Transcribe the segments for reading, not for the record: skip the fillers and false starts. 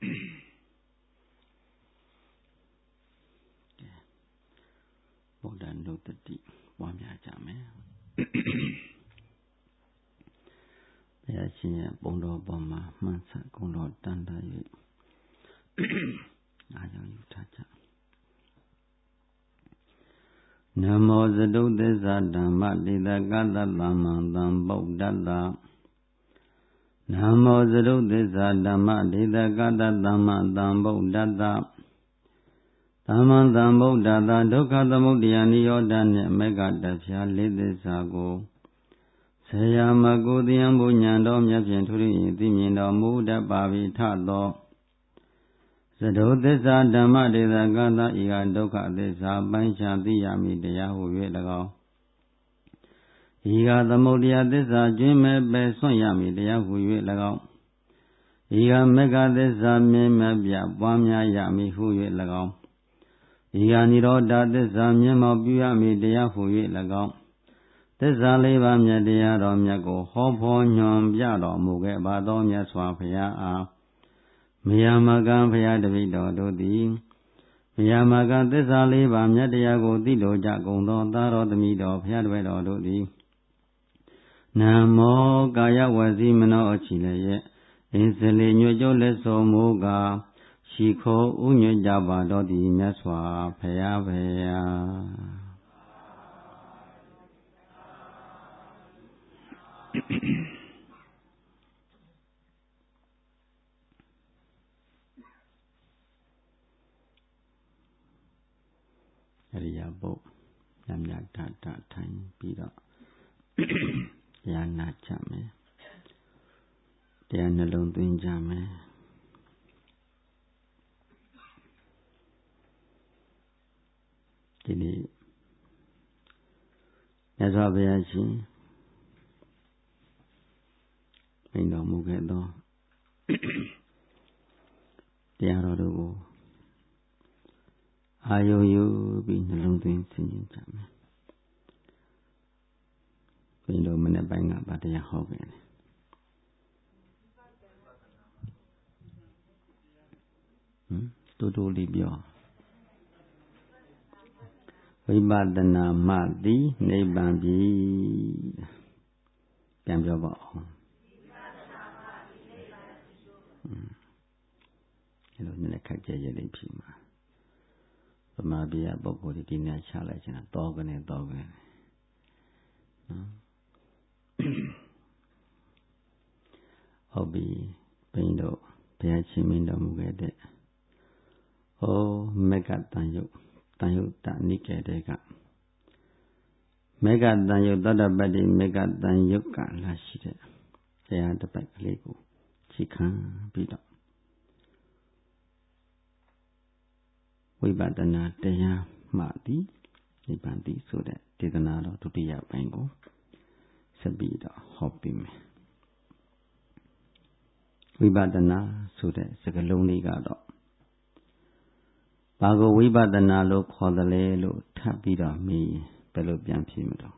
ဗုဒ္ဓနုတ္တိပွားများကြမယ်ဘုရားရှင်ရဲ့ဘုံတော်ပေါ်မှာမှန်ဆကုံတော်တန်တ၍အားကြောင့်ယူထားကြနမောသတုသစ္စာဓမ္မတိတကတသမ္မံသံဗုဒ္ဓတ္တနမောသတုသစ္စာဓမ္မတိတကတသမ္မံသံဗုဒ္ဓတ္တသမ္မံသံဗုဒ္ဓတ္တဒုက္ခသမုဒယနိရောဓနှင့်မေဃတဖြာလေးသစ္စာကိုဆရာမကုသယံဘုညံတော်မြတ်ဖြင့်ထူးထူးသိမြင်တော်မူတတ်ပါပြီထသောသတုသစ္စာဓမ္မတေသကသဤကဒုက္ခသစ္စာပိုင်းခြားသိရမည်တရားဟု၍၎င်းဤကသမုဒယသစ္စာကျွင်းမဲ့ပယ်ဆွန့်ရမည်တရားဟု၍၎င်းဤကမေဃသစ္စာမြင်မဲ့ပြပွားများရမည်ဟု၍၎င်းဤကនិရောဓသစ္စာမျက်မှောက်ပြုရမည်တရားဟု၍၎င်းသစ္စာလေးပါးမြတ်တရားတော်မြတ်ကိုဟောဖော်ညွှန်ပြတော်မူခဲ့ပါသောမြတ်စွာဘုရားအားမယမကံဘုရားတပည့်တော်တို့သည်မယမကံသစ္စာလေးပါးမြတ်တရားကိုသိလိုကြကုန်သောသားတော်သမီးတော်ဘုရားတပည့်တော်တို့သည်နမောကာယဝစီမနောအချီလည်းရဲ့အင်းစလေညွတ်ကျိုးလက်စောမူကားရှိခိုးဥညွတ်ကြပါတော်သည်မြတ်စွာဘုရားဘုရားအရိယာပုညံ့ညတတထိုင်ပြီးတော့တရားနာကြမယ်တရားနှလုံးသွင်းကြမယ်ဒီနေ့မြတ်စွာဘုရားရှင်မိန့်တော်မူခဲ့သောတရားတော်တို့ကိုအာယုယူပြီးနှလုံးသွင်းဆင်ခြင်ကြမယ်ဘယ်လိုမနေ့ပိုင်းကဗာတရားဟောခဲ့လဲတူတူလေးပြောဝိပဿနာမှသည်နိဗ္ဗာန်ပြီပြန်ပြောပါဦးအဲ့လိုနည်းနည်းခက်ကြရလေးဖြစ်မှာဗမာပြည်ပုဂ္ဂိုလ်ဒီနေ့ချလိုက်ချင်တာတောကနေနော်ဟုတ်ပြီဘိန်းတို့ဘုရားရှင်မင်းတော်မူခဲ့တဲ့မေဃတန်ယုတ်တနိကေတဲ့ကမေဃတန်ယုတ်သောတပတ္တိမေဃတန်ယုတ်ကလာရှိတဲ့တရားတစ်ပိုက်ကလေးကိုခြေခံပြီးတော့ဝိပဿနာတရားမှသည်နိဗ္ဗာန်သည်ဆိုတဲ့ဒေသနာတော်ဒုတိယပိုင်းကိုဆက်ပြီးတော့ဟောပြမယ်ဝိပဿနာဆိုတဲ့စကားလုံးလေးကတော့ဘာကိုဝိပဿနာလို့ခေါ်တယ်လဲလို့ထပ်ပြီးတော့မေးရင်ဘယ်လိုပြန်ဖြေမလို့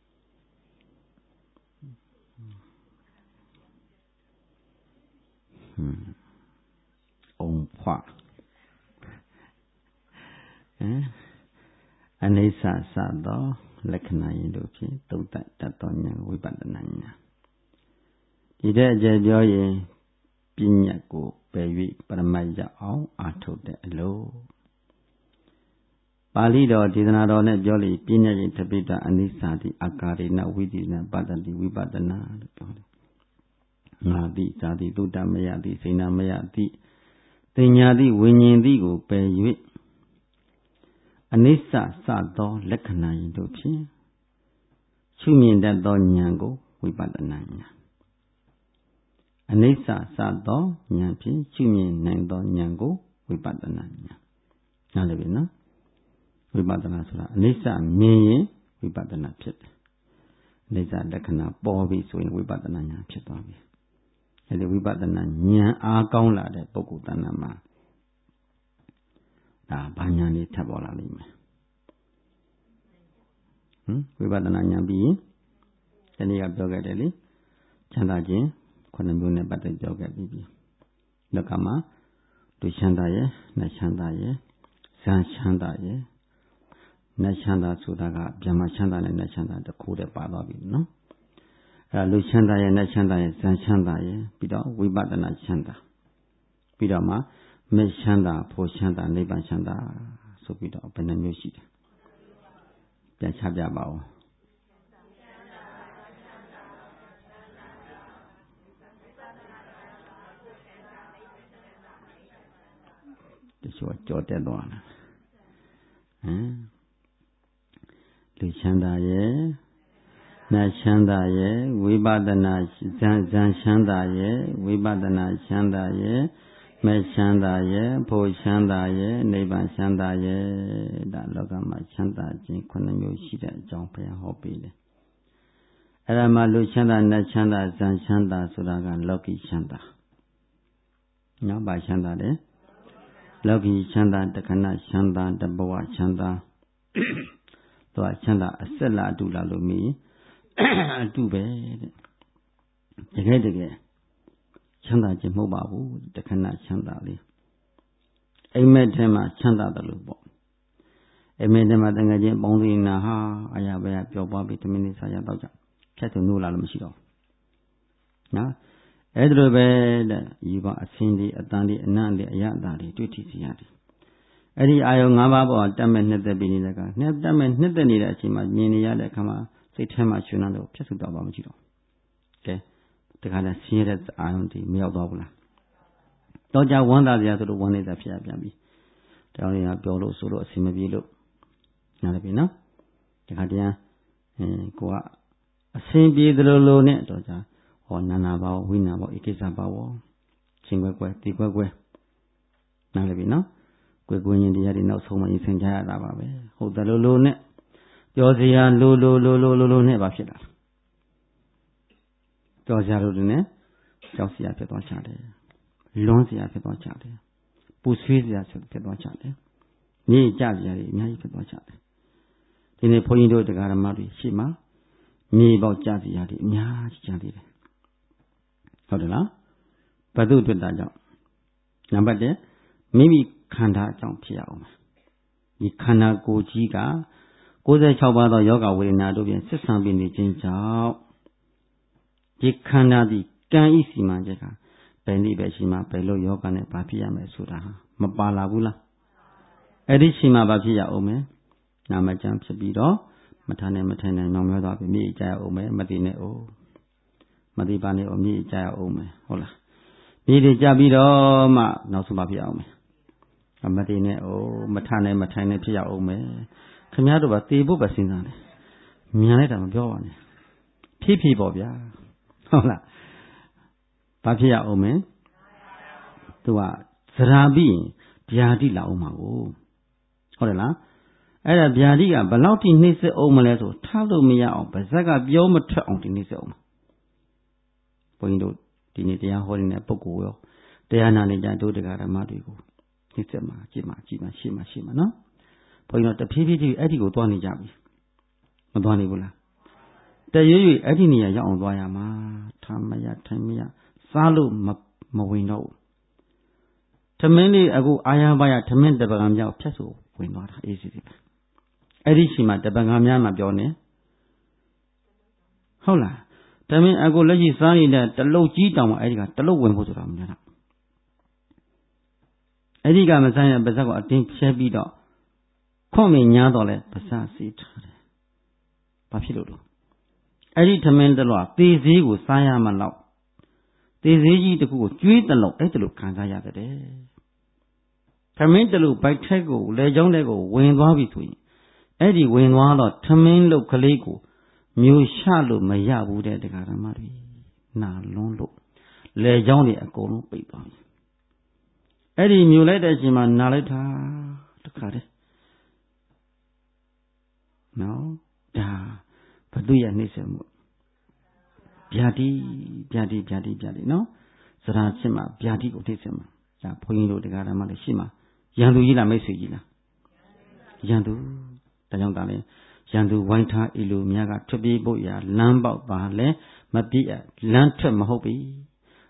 အုံဖွာအနိစ္စစသောလက္ခဏာယင်တို့ဖြင့်သုံးသပ်တတ်သောဉာဏ်ဝိပဿနာဉာဏ်ဒီတဲ့အကျယ်ပြောရင်ပညာကိုပယ်၍ပရမတ်ရအောင်အားထုတ်တဲ့အလို့ပါဠိတော်ဒေသနာတော်နဲ့ပြောလေပညာရင်တပိတအနိစ္စတိအာကာရေနဝိတိနပတ္တိဝိပဿနာလို့ပြောတယ်ငါတိဇာတိသုတ္တမယတိစိဏမယတိတင်ညာတိဝိညာဉ်တိကိုပယ်၍အနိစ္စစသောလက္ခဏာယင်တို့ဖြင့်ရှုမြင်တတ်သောဉာဏ်ကိုဝိပဿနာဉာဏ်အနိစ္စစသောဉာဏ်ဖြင့်ရှုမြင်နိုင်သောဉာဏ်ကိုဝိပဿနာဉာဏ်နားလည်ပြီနော်ဝိပဿနာဆိုတာအနိစ္စမြင်ရင်ဝိပဿနာဖြစ်တယ်အနိစ္စလက္ခဏာပေါ်ပြီဆိုရင်ဝိပဿနာဉာဏ်ဖြစ်သွားပြီအဲဒီဝိပဿနာဉာဏ်အားကောင်းလာတဲ့ပုဂ္ဂိုလ်တဏ္ဍာမှာဒါဘာဉာဏ်လေးထပ်ပေါ်လာလိမ့်မယ်ဝိပဿနာဉာဏ်ပြီးရင်ဒီနေ့ကပြောခဲ့တယ်လေချမ်းသာခြင်းခုနှစ်မျိုးနဲ့ပတ်သက်ပြောခဲ့ပြီးပြီလောကမှာလူချမ်းသာရဲ့နတ်ချမ်းသာရဲ့ဇန်ချမ်းသာရဲ့နတ်ချမ်းသာဆိုတာကဗြဟ္မချမ်းသာနဲ့နတ်ချမ်းသာတစ်ခုတည်းပါသွားပြီနော်အဲလူချမ်းသာရဲ့နတ်ချမ်းသာရဲ့ဇန်ချမ်းသာရဲ့ပြီးတော့ဝိပဿနာချမ်းသာပြီးတော့မှမေချမ်းသာဖို့ချမ်းသာနိဗ္ဗာန်ချမ်းသာဆိုပြီးတော့ဘယ်နှမျိုးရှိတယ်ပြန်ချပြပါဦးတချို့ကြောတက်သွားတယ်လူချမ်းသာရဲ့နတ်ချမ်းသာရဲ့ဝိပဿနာဇန်ချမ်းသာရဲ့ဝိပဿနာချမ်းသာရဲ့မေချမ်းသာရဲ့ဖို့ချမ်းသာရဲ့နိဗ္ဗာန်ချမ်းသာရဲ့ဒါလောကမှာချမ်းသာခြင်း9မျိုးရှိတဲ့အကြောင်းဘုရားဟောပေးတယ်အဲ့ဒါမှလူချမ်းသာနတ်ချမ်းသာဇန်ချမ်းသာဆိုတာကလောကီချမ်းသာနော်ဘာချမ်းသာလဲလောကီချမ်းသာတခဏချမ်းသာတဘဝချမ်းသာသူကချမ်းသာအဆက်လာအတူလာလို့မီအတူပဲတဲ့တကယ်ချမ်းသာခြင်းမဟုတ်ပါဘူးတခဏချမ်းသာလေးအိမ်မက်ထဲမှာချမ်းသာတယ်လို့ပေါ့အိမ်မက်ထဲမှာတကယ်ချင်းပေါင်းစည်းနာဟာအရာပဲပျော်ပွားပြီးတမင်းလေးစားရတော့ကြဖြတ်သူနိုးလာလို့မရှိတော့နော်အဲ့ဒါလိုပဲတဲ့ဒီပါအစင်းဒီအတန်ဒီအနံ့ဒီအရအတာတွေတွေ့ထိစီရတယ်အဲ့ဒီအာယုံ၅ပါးပေါ်တက်မဲ့နှစ်သက်ပြီးနေတဲ့ကနှစ်တက်မဲ့နှစ်သက်နေတဲ့အချိန်မှာမြင်နေရတဲ့အခါမှာစိတ်ထဲမှာရှင်လို့ဖြတ်စုတော့ပါမရှိတော့ကဲတခါလဲဆင်းရဲတဲ့အာယုံဒီမရောက်တော့ဘူးလားတော့ကြဝမ်းသာစရာဆိုလို့ဝမ်းနေတာဖြစ်ရပြန်ပြီတောင်းနေတာပြောလို့ဆိုလို့အဆင်မပြေလို့နားလည်ပြီနော်တခါတည်းကိုကအဆင်ပြေသလိုလိုနဲ့တော့ကြဟောနာနာပါဝိနာပါဧကိစ္စပါဝချင်းကွယ်တီကွယ်နားလည်ပြီနော်ကိုရင်တရားတွေနောက်ဆုံးမှရင်ဆင်ကြရတာပါပဲဟုတ်တယ်လိုနဲ့ပြောစရာလိုနဲ့ပါဖြစ်တာပြောစရာလိုနဲ့ကြောက်စရာဖြစ်သွားချတယ်လွန်းစရာဖြစ်သွားချတယ်ပူဆွေးစရာဖြစ်သွားချတယ်မြေကြစရာတွေအများကြီးဖြစ်သွားချတယ်ဒီနေ့ဘုန်းကြီးတို့တရားဓမ္မတွေရှိမှမြေပေါက်ကြစရာတွေအများကြီးကြသေးတယ်ဟုတ်တယ်လားဘု து အတွက်တာကြောင့်နံပါတ်1မိမိခန္ဓာအကြောင်းဖြစ်ရအောင်ဒီခန္ဓာကိုယ်ကြီးက96ပါးသောယောဂဝေဒနာတို့ဖြင့်ဆက်ဆံပြီးနေခြင်းကြောင့်ဒီခန္ဓာဒီကံဤစီမံချက်ကဘယ်နည်းပဲရှိမှဘယ်လိုယောဂနဲ့ဘာဖြစ်ရမယ်ဆိုတာမပါလာဘူးလားအဲ့ဒီရှိမှဘာဖြစ်ရအောင်မယ်နာမကျမ်းဖြစ်ပြီးတော့မထနဲ့မထိုင်နဲ့ညောင်များသွားပြီးမြေကြရအောင်မယ်မတိနဲ့အိုးမတိပါနဲ့အိုးမြေကြရအောင်မယ်ဟုတ်လားမြေတွေကြပြီးတော့မှနောက်ဆုံးဘာဖြစ်အောင်မယ်မတိနဲ့အိုးမထနဲ့မထိုင်နဲ့ဖြစ်ရအောင်မယ်ခင်ဗျားတို့ကတေဖို့ပဲစဉ်းစားတယ်မြန်လိုက်တာမပြောပါနဲ့ဖြည်းပေါ့ဗျာဟုတ်လားဘာဖြစ်ရအောင်မယ်သူကဇရာပြီးဗျာတိလာအောင်မှာကိုဟုတ်တယ်လားအဲ့ဒါဗျာတိကဘယ်လောက်ထိနှိမ့်ဆက်အောင်မလဲဆိုထားလို့မရအောင်ဗဇက်ကပြောမထွက်အောင်ဒီနှိမ့်ဆက်အောင်ဘုန်းကြီးတို့ဒီနေ့တရားဟောနေတဲ့ပုဂ္ဂိုလ်ရောတရားနာနေကြတို့တရားဓမ္မတွေကိုနှိမ့်ဆက်မှာကြည့်မှာရှေ့မှာနော်ဘုန်းကြီးတို့တဖြည်းဖြည်းအဲ့ဒီကိုသွားနေကြပြီမသွားနေဘူးလားတရွေ့အဲ့ဒီနေရာရောက်အောင်သွားရမှာထားမရထိုင်မရစားလို့မဝင်တော့ဘူးထမင်းလေးအခုအာရပါရထမင်းတပကံမြောက်ဖြတ်ဆိုဝင်သွားတာအေးစီစီပဲအဲ့ဒီရှိမှတပကံများမှပြောနေဟုတ်လားထမင်းအခုလက်ရှိစားနေတဲ့တလုတ်ကြီးတောင်မှအဲ့ဒီကတလုတ်ဝင်ဖို့ဆိုတာမများတော့အဲ့ဒီကမဆိုင်တဲ့ပါဇက်ကိုအတင်းဖြဲပြီးတော့ခွန်မင်းညားတော့လဲပါဇက်စီးထားတယ်ဘာဖြစ်လို့လဲအဲ့ဒီထမင်းတလွားသေသေးကိုစားရမှလောက်သေသေးကြီးတခုကိုကျွေးတလို့အဲ့တလို့ခံစားရတယ်ထမင်းတလို့ဘိုက်ထက်ကိုလေကြောင်းတဲ့ကိုဝင်သွားပြီဆိုရင်အဲ့ဒီဝင်သွားတော့ထမင်းလုတ်ကလေးကိုမျိုးရှလို့မရဘူးတဲ့တရားဓမ္မတွေနာလွန်းလို့လေကြောင်းတွေအကုန်လုံးပိတ်သွားပြီအဲ့ဒီမျိုးလိုက်တဲ့အချိန်မှာနာလိုက်တာတခါတည်းနော်ဒါဘသူရဲ့နှိမ့်ဆက်မှုဗျာတိနော်စရာဖြစ်မှာဗျာတိကိုနှိမ့်ဆက်မှာဒါဘုန်းကြီးတို့တရားဓမ္မတွေရှိမှာရန်သူကြီးလားမိတ်ဆွေကြီးလားရန်သူဒါကြောင့်ဒါလည်းရန်သူဝိုင်းထားအီလိုမြတ်ကထွက်ပြေးဖို့ရာလမ်းပေါက်ပါလဲမပြည့်လမ်းထွက်မဟုတ်ပြီ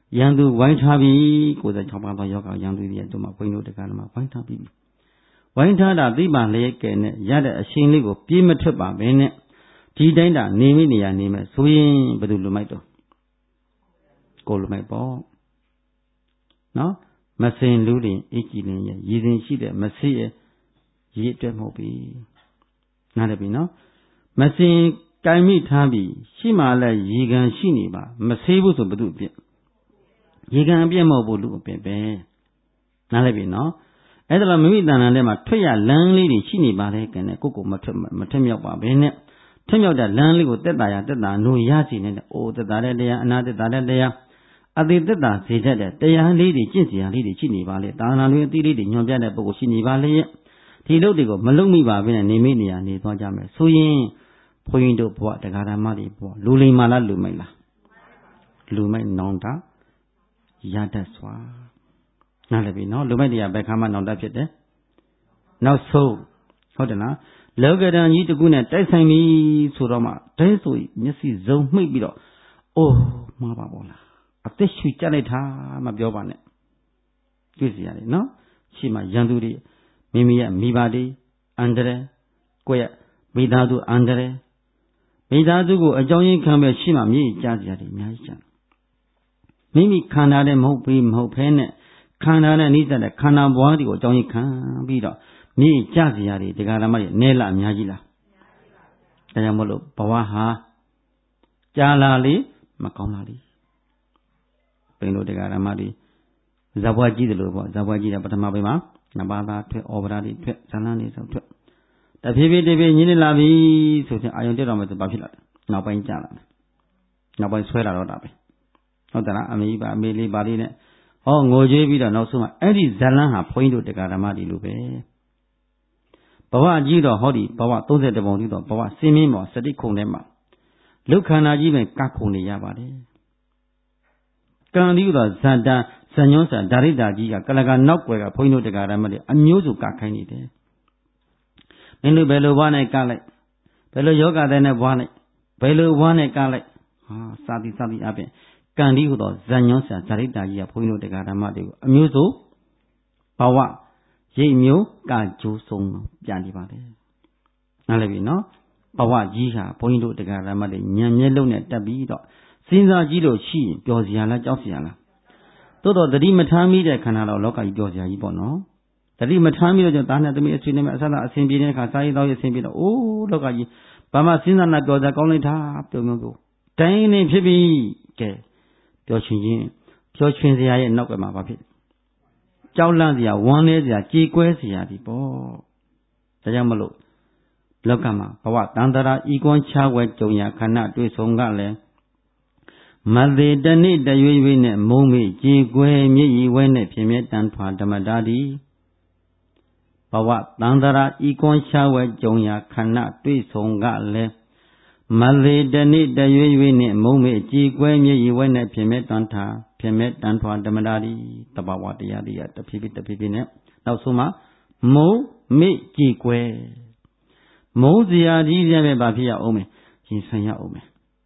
ရန်သူဝိုင်းထားပြီ96ပါးသောယောဂရန်သူတွေတို့မှာဘုန်းကြီးတို့တရားဓမ္မဝိုင်းထားပြီဝိုင်းထားတာသိပါလျက်ကဲနဲ့ရတဲ့အရှင်လေးကိုပြေးမထွက်ပါပဲနဲ့ဒီတိုင်းတာနေမိနေရနေမယ်ဆိုရင်ဘယ်သူလူမိုက်တော့ကိုလူမိုက်ပေါ့နော်မစင်လူတွေအကြည်လင်းရဲ့ရည်စင်ရှိတဲ့မဆေးရဲ့ရည်အတွက်မဟုတ်ပြီနားလည်ပြီနော်မစင်ကိုင်မိထားပြီရှိမှလည်းရည်ခံရှိနေပါမဆေးဘူးဆိုဘယ်သူအပြစ်ရေကံအပြည့်မဟုတ်ဘူးလူအပြည့်ပဲနားလည်ပြီနော်အဲ့ဒါတော့မိမိတဏ္ဍာထဲမှာထွက်ရလမ်းလေးတွေရှိနေပါလေကဲနဲ့ကိုမထွက်မြောက်ပါဘဲနဲ့ထွက်မြောက်တဲ့လမ်းလေးကိုတက်တာနိုးရစီနေတဲ့အိုတက်တာတဲ့တရားအနာတက်တာတဲ့တရားအသေးတက်တာစေတတ်တဲ့တရားလေးတွေကျင့်စရာလေးတွေရှိနေပါလေတာဏာလေးအသီးလေးတွေညွန်ပြတဲ့ပုဂ္ဂိုလ်ရှိနေပါလေဒီလုပ်တွေကိုမလုပ်မိပါဘဲနဲ့နေမိနေရနေသွားကြမယ်ဆိုရင်ဘုန်းကြီးတို့ဘဝတရားဓမ္မတွေဘဝလူလိမ္မာလားလူမိုက်လားလူမိုက်နောင်တာရတတ်စွာနားလည်ပြီနော်လူမိုက်တရားဘယ်ခါမှနောင်တဖြစ်တယ်နောက်ဆုံးဟုတ်တယ်လားလောကဓာတ်ကြီးတကူနဲ့တိုက်ဆိုင်ပြီဆိုတော့မှတိုင်းဆိုမျက်စိစုံမှိတ်ပြီးတော့အိုးမှားပါပေါ့လားအသက်ရှူကြလိုက်တာမပြောပါနဲ့တွေ့စီရတယ်နော်ရှိမှရန်သူတွေမိမိရဲ့မိဘတွေအန္တရာယ်ကိုယ့်ရဲ့မိသားစုအန္တရာယ်မိသားစုကိုအကြောင်းရင်းခံပဲရှိမှမြေကြီးကြားစရာတွေအများကြီးကျန်မိမိခန္ဓာနဲ့မဟုတ်ဖဲနဲ့ခန္ဓာနဲ့နှိစက်တဲ့ခန္ဓာဘွားတွေကိုအကြောင်းကြီးခံပြီးတော့မြေကြစရာတွေတရားဓမ္မတွေနဲလာအများကြီးလားဒါကြောင့်မလို့ဘဝဟာကြာလာလေမကောင်းလာလေဘယ်လိုတရားဓမ္မတွေဇဘွားကြီးတယ်လို့ပေါ့ဇဘွားကြီးတဲ့ပထမပိုင်းမှာနဘာသာထွက်ဩဝရာတွေထွက်ဇာလန်းတွေဆိုထွက်တဖြည်းဖြည်းညင်းနေလာပြီဆိုရင်အာယုန်တက်တော်မယ်ဆိုဘာဖြစ်လာလဲနောက်ပိုင်းကြာလာမယ်နောက်ပိုင်းဆွဲလာတော့တာပဲဟုတ်တယ်လားအမေကြီးပါအမေလေးပါလေးနဲ့ဟောငိုကြွေးပြီးတော့နောက်ဆုံးမှအဲ့ဒီဇလန်းဟာဘုန်းကြီးတို့တရားဓမ္မတွေလိုပဲဘဝကြီးတော့ဟောဒီဘဝ31ပုံကြီးတော့ဘဝစင်းမင်းပေါ်စတိခုံထဲမှာလုခန္ဓာကြီးပဲကခုံနေရပါတယ်ကံဒီတော့ဇန္တာဇညောဆာဒါရိတာကြီးကကလကနောက်ွယ်ကဘုန်းကြီးတို့တရားဓမ္မတွေအမျိုးစုကခိုင်းနေတယ်မင်းတို့ဘယ်လိုဘွားနဲ့ကလိုက်ဘယ်လိုယောဂတဲ့နဲ့ဘွားလိုက်ဘယ်လိုဘွားနဲ့ကလိုက်စာတိအပြင်ကံဒီဟူသောဇညောဆရာဇာတိတာကြီးကဘုန်းကြီးတို့တရားဓမ္မတွေကိုအမျိုးစုဘဝရိပ်မျိုးကကြိုးဆုံးပြန်နေပါတယ်နားလည်ပြီနော်ဘဝကြီးဟာဘုန်းကြီးတို့တရားဓမ္မတွေညံမြဲလုံးနဲ့တက်ပြီးတော့စဉ်းစားကြည့်လို့ရှိရင်ပျော်စရာလားကြောက်စရာလားတိုးတော့တတိမထားမိတဲ့ခန္ဓာတော့လောကကြီးပျော်စရာကြီးပေါ့နော်တတိမထားမိတော့ကျသားနဲ့သမီးအဆွေနဲ့အဆအဆင်ပြေတဲ့အခါစားရည်သောက်ရအဆင်ပြေတော့အိုးလောကကြီးဘာမှစဉ်းစားနာပျော်စရာကောင်းလိုက်တာပြုံပြုံတိုင်းနေဖြစ်ပြီကဲပျော်ရွှင်စရာရဲ့နောက်ကမှာဘာဖြစ်ကြောက်လန့်စရာဝမ်းနည်းစရာကြေကွဲစရာဒီပေါ့ဒါကြောင့်မလို့လောကမှာဘဝတန်တရာဤကွန်ချဝဲကြုံရခဏတွေ့ဆုံကလည်းမသေးတနေ့တရွေ့ရွေ့နဲ့မုံမေကြေကွဲမြည်ဤဝဲနဲ့ပြင်းမြဲတန်ထွာဓမ္မတာဒီဘဝတန်တရာဤကွန်ချဝဲကြုံရခဏတွေ့ဆုံကလည်းမသေးတနေ့တရွေ့ရွေ့နဲ့မုံမေကြေကွဲမြည်ဤဝဲနဲ့ပြင်းမြဲတန်ထွာဓမ္မတာဒီတဘာဝတရားတွေကတဖြည်းဖြည်းနဲ့နောက်ဆုံးမှမုံမေကြေကွဲမုံစရာကြီးပြပဲဘာဖြစ်ရအောင်မယ်ရင်ဆိုင်ရအောင်မယ်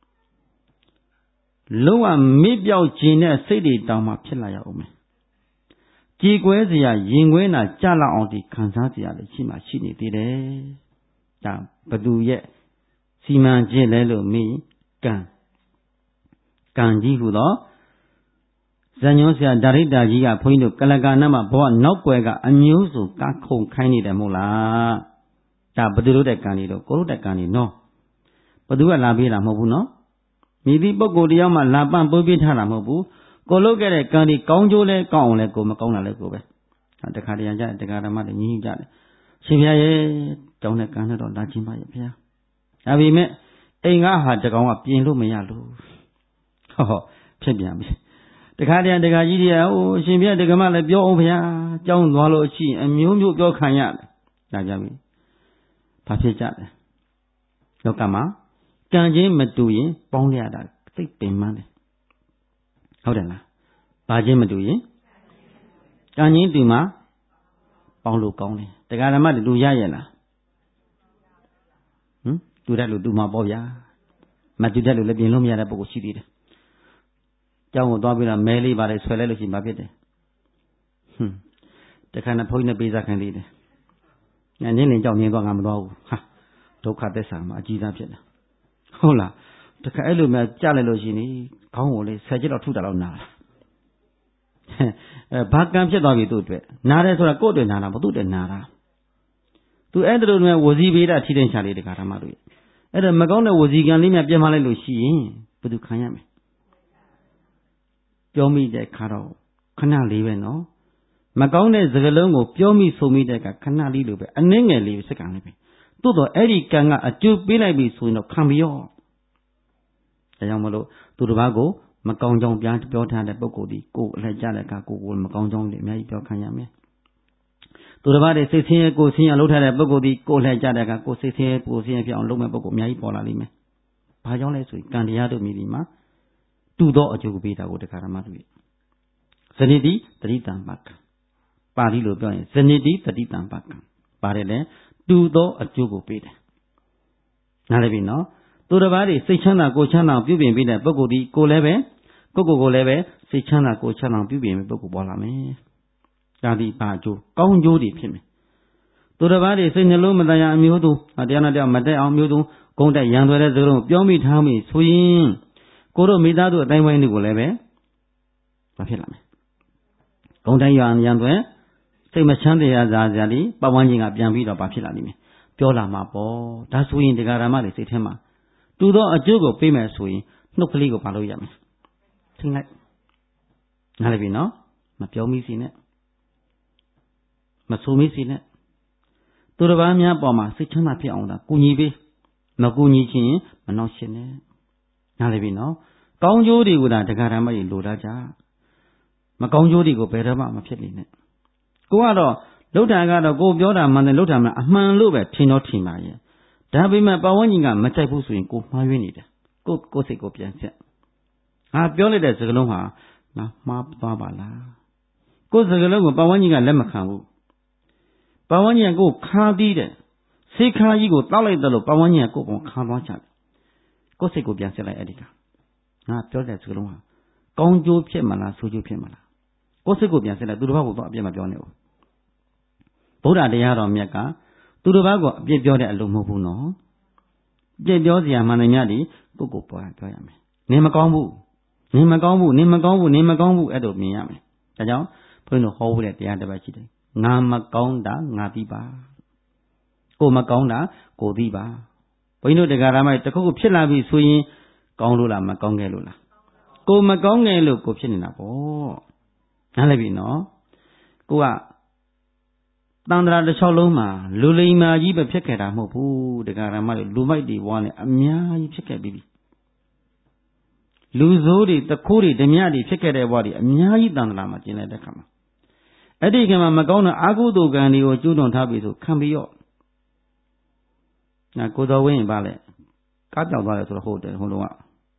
လုံးဝမေ့ပြောက်ခြင်းနဲ့စိတ်တွေတောင်မှဖြစ်လာရအောင်မယ်ကြေကွဲစရာရင်ခွဲနာကြလောက်အောင်ဒီခံစားစရာလည်းရှိနေသေးတယ်ဒါဘသူရဲ့စီမံခြင်းလဲလို့မေးကံကြီးဟူသောဇညောဆရာဒါရိတာကြီးကဘုန်းကြီးတို့ကလကာနမှာဘဝနောက်ွယ်ကအမျိုးစုကခုန်ခိုင်းနေတယ်မဟုတ်လားဒါဘသူတို့တဲ့ကံတွေတော့ကိုတို့တဲ့ကံတွေနော်ဘသူကလာပေးတာမဟုတ်ဘူးနော်မိသည့်ပုဂ္ဂိုလ်တရားမှလာပန့်ပိုးပေးထားတာမဟုတ်ဘူးကိုလုပ်ခဲ့တဲ့ကံတွေကောင်းကျိုးလဲကောင်းအောင်လဲကိုမကောင်းတာလဲကိုပဲတခါတရံကြတရားဓမ္မတွေညီးကြတယ်ရှင်ဘုရားရဲ့တောင်းတဲ့ကံနဲ့တော့လာခြင်းပါရဲ့ဘုရားဒါပေမဲ့အိမ်ကဟာတကောင်ကပြင်လို့မရလို့ဟောဖြစ်ပြန်ပြီတခါတရံတခါကြီးတွေကဟိုရှင်ဘုရားတက္ကမလည်းပြောအောင်ဘုရားကြောင်းသွားလို့ရှိရင်အမျိုးမျိုးပြောခံရတယ်ဒါကြပြီဘာဖြစ်ကြလဲလောကမှာကံချင်းမတူရင်ပေါင်းရတာစိတ်ပင်ပန်းတယ်ဟုတ်တယ်လားဘာချင်းမတူရင်ကံချင်းတူမှပေါင်းလို့ကောင်းတယ်တရားဓမ္မတူရရဲ့လားတူတဲ့လူတူမှာပေါ့ဗျာမတူတဲ့လူလည်းပြင်လို့မရတဲ့ပုဂ္ဂိုလ်ရှိသေးတယ်ကျောင်းကိုသွားပြီးတော့မဲလေးပါလေဆွဲလိုက်လို့ရှိရင်ဘာဖြစ်တယ်တခါနဲ့ဘုန်းကြီးနဲ့ပေးစားခံသေးတယ်ညနေလင်းကြောက်နေတော့ငါမသွားဘူးဟာဒုက္ခသစ္စာမှာအကြီးသားဖြစ်တယ်ဟုတ်လားတခါအဲ့လိုမှကြားလိုက်လို့ရှိရင်ခေါင်းကိုလေ10ချက်တော့ထုတာတော့နာဘာကံဖြစ်သွားပြီသူ့အတွက်နားတယ်ဆိုတာကိုယ့်အတွက်နားတာမသူ့အတွက်နားတာသူအဲ့ဒါလိုမျိုးဝစီပေးတာထိတဲ့ချာလေးတခါဓမ္မတို့အဲ့ဒါမကောင်းတဲ့ဝစီကံလေးများပြန်မလိုက်လို့ရှိရင်ဘယ်သူခံရမလဲပြောမိတဲ့ခါတော့ခဏလေးပဲနော်မကောင်းတဲ့စကားလုံးကိုပြောမိဆိုမိတဲ့ကခဏလေးလိုပဲအနှင်းငယ်လေးစက္ကန့်လေးပဲသို့တော့အဲ့ဒီကံကအကျိုးပေးလိုက်ပြီဆိုရင်တော့ခံပြီးရောဒါကြောင့်မလို့သူတစ်ပါးကိုမကောင်းကြောင်ပြန်ပြောထားတဲ့ပုဂ္ဂိုလ်ဒီကိုယ်အလှည့်ကြတဲ့အခါကိုယ်မကောင်းကြောင်တွေအများကြီးပြောခံရမယ်သူတစ်ပါးတွေစိတ်ဆင်းရဲကိုယ်ဆင်းရဲလုပ်ထားတဲ့ပုဂ္ဂိုလ်ဒီကိုယ်လှည့်ကြတဲ့အခါကိုယ်စိတ်ဆင်းရဲကိုယ်ဆင်းရဲဖြစ်အောင်လုပ်မဲ့ပုဂ္ဂိုလ်အများကြီးပေါ်လာလိမ့်မယ်ဘာကြောင့်လဲဆိုရင်ကံတရားတို့မြည်ဒီမှာတူသောအကျိုးကိုပေးတာကိုတရားဓမ္မတို့ဇနိတိတတိတံပကံပါဠိလိုပြောရင်ဇနိတိတတိတံပကံပါတယ်လေတူသောအကျိုးကိုပေးတယ်နားလည်ပြီနော်သူတစ်ပါးတွေစိတ်ချမ်းသာကိုယ်ချမ်းသာပြုပြင်ပေးတဲ့ပုဂ္ဂိုလ်ဒီကိုယ်လည်းပဲကိုယ်လည်းပဲစိတ်ချမ်းသာကိုယ်ချမ်းသာပြုပြင်ပေးပုဂ္ဂိုလ်ပေါ်လာမယ်ဒါဒီပါအကျိုးကောင်းကျိုးတွေဖြစ်မယ်သူတစ်ပါးတွေစိတ်နှလုံးမတရားအမျိုးသူတရားနဲ့တရားမတက်အောင်မျိုးသူဂုံတက်ရံသွဲတဲ့စကားလုံးပြောမိထားမိဆိုရင်ကိုတို့မိသားစုအတိုင်းဝိုင်းတွေကိုလည်းပဲမဖြစ်လာမယ်ဂုံတက်ရံသွဲစိတ်မချမ်းတရားစားကြသည်ပတ်ဝန်းကျင်ကပြန်ပြီးတော့ဘာဖြစ်လာလိမ့်မယ်ပြောလာမှာပေါ့ဒါဆိုရင်တရားဓမ္မတွေစိတ်ထဲမှာတူသောအကျိုးကိုပေးမယ်ဆိုရင်နှုတ်ကလေးကိုပါလို့ရမယ်ထိလိုက်နားလည်ပြီနော်မပြောမိစီနဲ့မဆိုမိစီနဲ့သူတစ်ပါးများပေါ်မှာစိတ်ချမ်းသာဖြစ်အောင်သာကူညီပေးမကူညီခြင်းမနှောက်ရှက်နဲ့နားလည်ပြီနော်ကောင်းကျိုးတွေကိုဒါတရားဓမ္မတွေလိုလားကြမကောင်းကျိုးတွေကိုဘယ်တော့မှမဖြစ်နေနဲ့ကိုကတော့လှုပ်တာကတော့ကိုပြောတာမှန်တယ်လှုပ်တာမှအမှန်လို့ပဲထင်တော့ထင်ပါရဲ့ဒါပေမဲ့ပတ်ဝန်းကျင်ကမကြိုက်ဘူးဆိုရင်ကိုမှားယွင်းနေတယ်ကိုစိတ်ကိုပြန်ဆက်ငါပြောလိုက်တဲ့စကားလုံးဟာငါမှားသွားပါလားကိုစကားလုံးကိုပတ်ဝန်းကျင်ကလက်မခံဘူးပတ်ဝန်းကျင်ကိုခါသီးတယ်စိတ်ခါကြီးကိုတောက်လိုက်တယ်လို့ပတ်ဝန်းကျင်ကိုခါသွားချတယ်ကိုစိတ်ကိုပြန်ဆက်လိုက်အဲ့ဒီကငါပြောတဲ့စကားလုံးဟာကောင်းကျိုးဖြစ်မလားဆိုးကျိုးဖြစ်မလားကိုစိတ်ကိုပြန်ဆက်လိုက်သူတစ်ပါးကိုတော့အပြစ်မပြောနဲ့ဘူးဗုဒ္ဓတရားတော်မြတ်ကသူတစ်ပါးကိုအပြစ်ပြောတဲ့အလိုမဟုတ်ဘူးနော်ပြစ်ပြောစရာမှန်တယ်များဒီကိုကိုပြောရမယ်နင်မကောင်းဘူးနင်မကောင်းဘူးနင်မကောင်းဘူးနင်မကောင်းဘူးအဲ့လိုမြင်ရမယ်ဒါကြောင့်ဘုန်းကြီးတို့ဟောဖို့တဲ့တရားတစ်ပတ်ရှိတယ်ငါမကောင်းတာငါသိပါကိုမကောင်းတာကိုသိပါဘုန်းကြီးတို့တရားဓမ္မတခုခုဖြစ်လာပြီဆိုရင်ကောင်းလို့လားမကောင်းခဲ့လို့လားကိုမကောင်းခဲ့လို့ကိုဖြစ်နေတာပေါ့နားလည်ပြီနော်ကိုကတန်ត្រာတစ်ချောင်းလုံးမှာလူလိမ္မာကြီးပဲဖြစ်ခဲ့တာမဟုတ်ဘူးတရားဓမ္မတွေလူမိုက်တွေဘွားနဲ့အများကြီးဖြစ်ခဲ့ပြီလူဆိုးတွေတခိုးတွေဓမြတွေဖြစ်ခဲ့တဲ့ဘွားတွေအများကြီးတန်ត្រာမှာကျင်လိုက်တဲ့ခါမှာအဲ့ဒီကံမှာမကောင်းတဲ့အာဟုတုကံတွေကိုကျူးလွန်ထားပြီဆိုခံပြီးတော့ညာကိုတော်ဝင်းရင်ပါလေကားပြောက်သွားတယ်ဆိုတော့ဟုတ်တယ်ဟိုလုံးက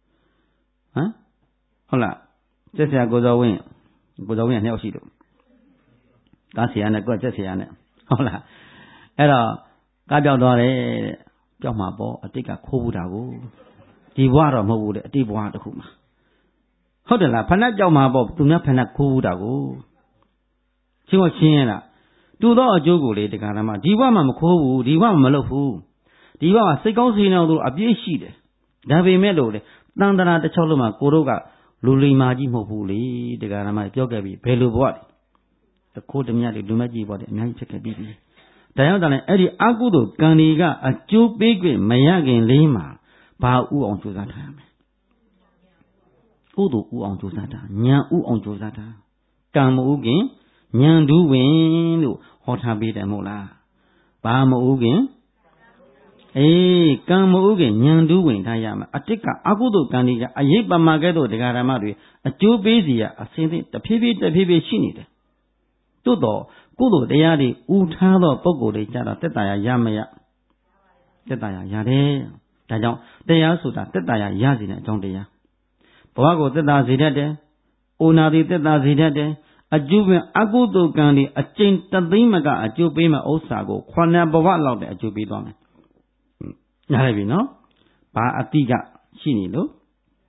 ဟုတ်လားကျက်ဆရာကိုတော်ဝင်းနှစ်ယောက်ရှိလို့ကားဆရာနဲ့ကိုကျက်ဆရာနဲ့ဟုတ်လားအဲ့တော့ကားပြောက်သွားတယ်တဲ့ပြောက်မှာပေါ့အတိတ်ကခိုးဘူးတာကိုဒီဘွားတော့မဟုတ်ဘူးတဲ့အတိတ်ဘွားတစ်ခုမှာဟုတ်တယ်လားဖဏတ်ကြောက်မှာပေါ့သူများဖဏတ်ခိုးဘူးတာကိုရှင်းရလားတူသောအကျိုးကိုလေတရားဓမ္မဒီဘဝမှာမခိုးဘူးဒီဘဝမှာမလုပ်ဘူးဒီဘဝမှာစိတ်ကောင်းစေနေအောင်လို့အပြည့်ရှိတယ်ဒါပေမဲ့လို့လေတန်တရာတစ်ချောင်းလုံးမှာကိုတို့ကလူလိမ္မာကြီးမဟုတ်ဘူးလေတရားဓမ္မပြောခဲ့ပြီဘယ်လိုဘဝတခိုးဓမြတွေလူမကြီးဘဝတွေအများကြီးဖြစ်ခဲ့ပြီးပြီဒါကြောင့်တည်းအဲ့ဒီအကုသိုလ်ကံတွေကအကျိုးပေးခွင့်မရခင်လေးမှာဘာဥအောင်ကြိုးစားထားရမလဲကုသိုလ်ဥအောင်ကြိုးစားတာဉာဏ်ဥအောင်ကြိုးစားတာကံမဥခင်ဉာဏ်ဓုဝင်လို့ဟောထားပေးတယ်မဟုတ်လားဘာမဥခင်ကံမဥခင်ဉာဏ်ဓုဝင်ထားရမယ်အတိတ်ကအကုသိုလ်ကံတွေကအရေးပမာကဲ့သို့တရားဓမ္မတွေအကျိုးပေးစီရအစဉ်တဖြည်းဖြည်းရှိနေတယ်သို့တော့ကုသိုလ်တရားတွေဥထားသောပုဂ္ဂိုလ်တွေကြတော့တက်တာရမရတက်တာရတယ်ဒါကြောင့်တရားဆိုတာတက်တာရစေတဲ့အကြောင်းတရားဘဝကိုတက်တာစေတတ်တယ်အိုနာတိတက်တာစေတတ်တယ်အကျိုးပင်အကုသိုလ်ကံတွေအကျဉ်းတသိမ်းမကအကျိုးပေးမဲ့ဥစ္စာကိုခွန်ဘဝလောက်တဲ့အကျိုးပေးသွားမယ်ရပြီနော်ဘာအတိကရှိနေလို့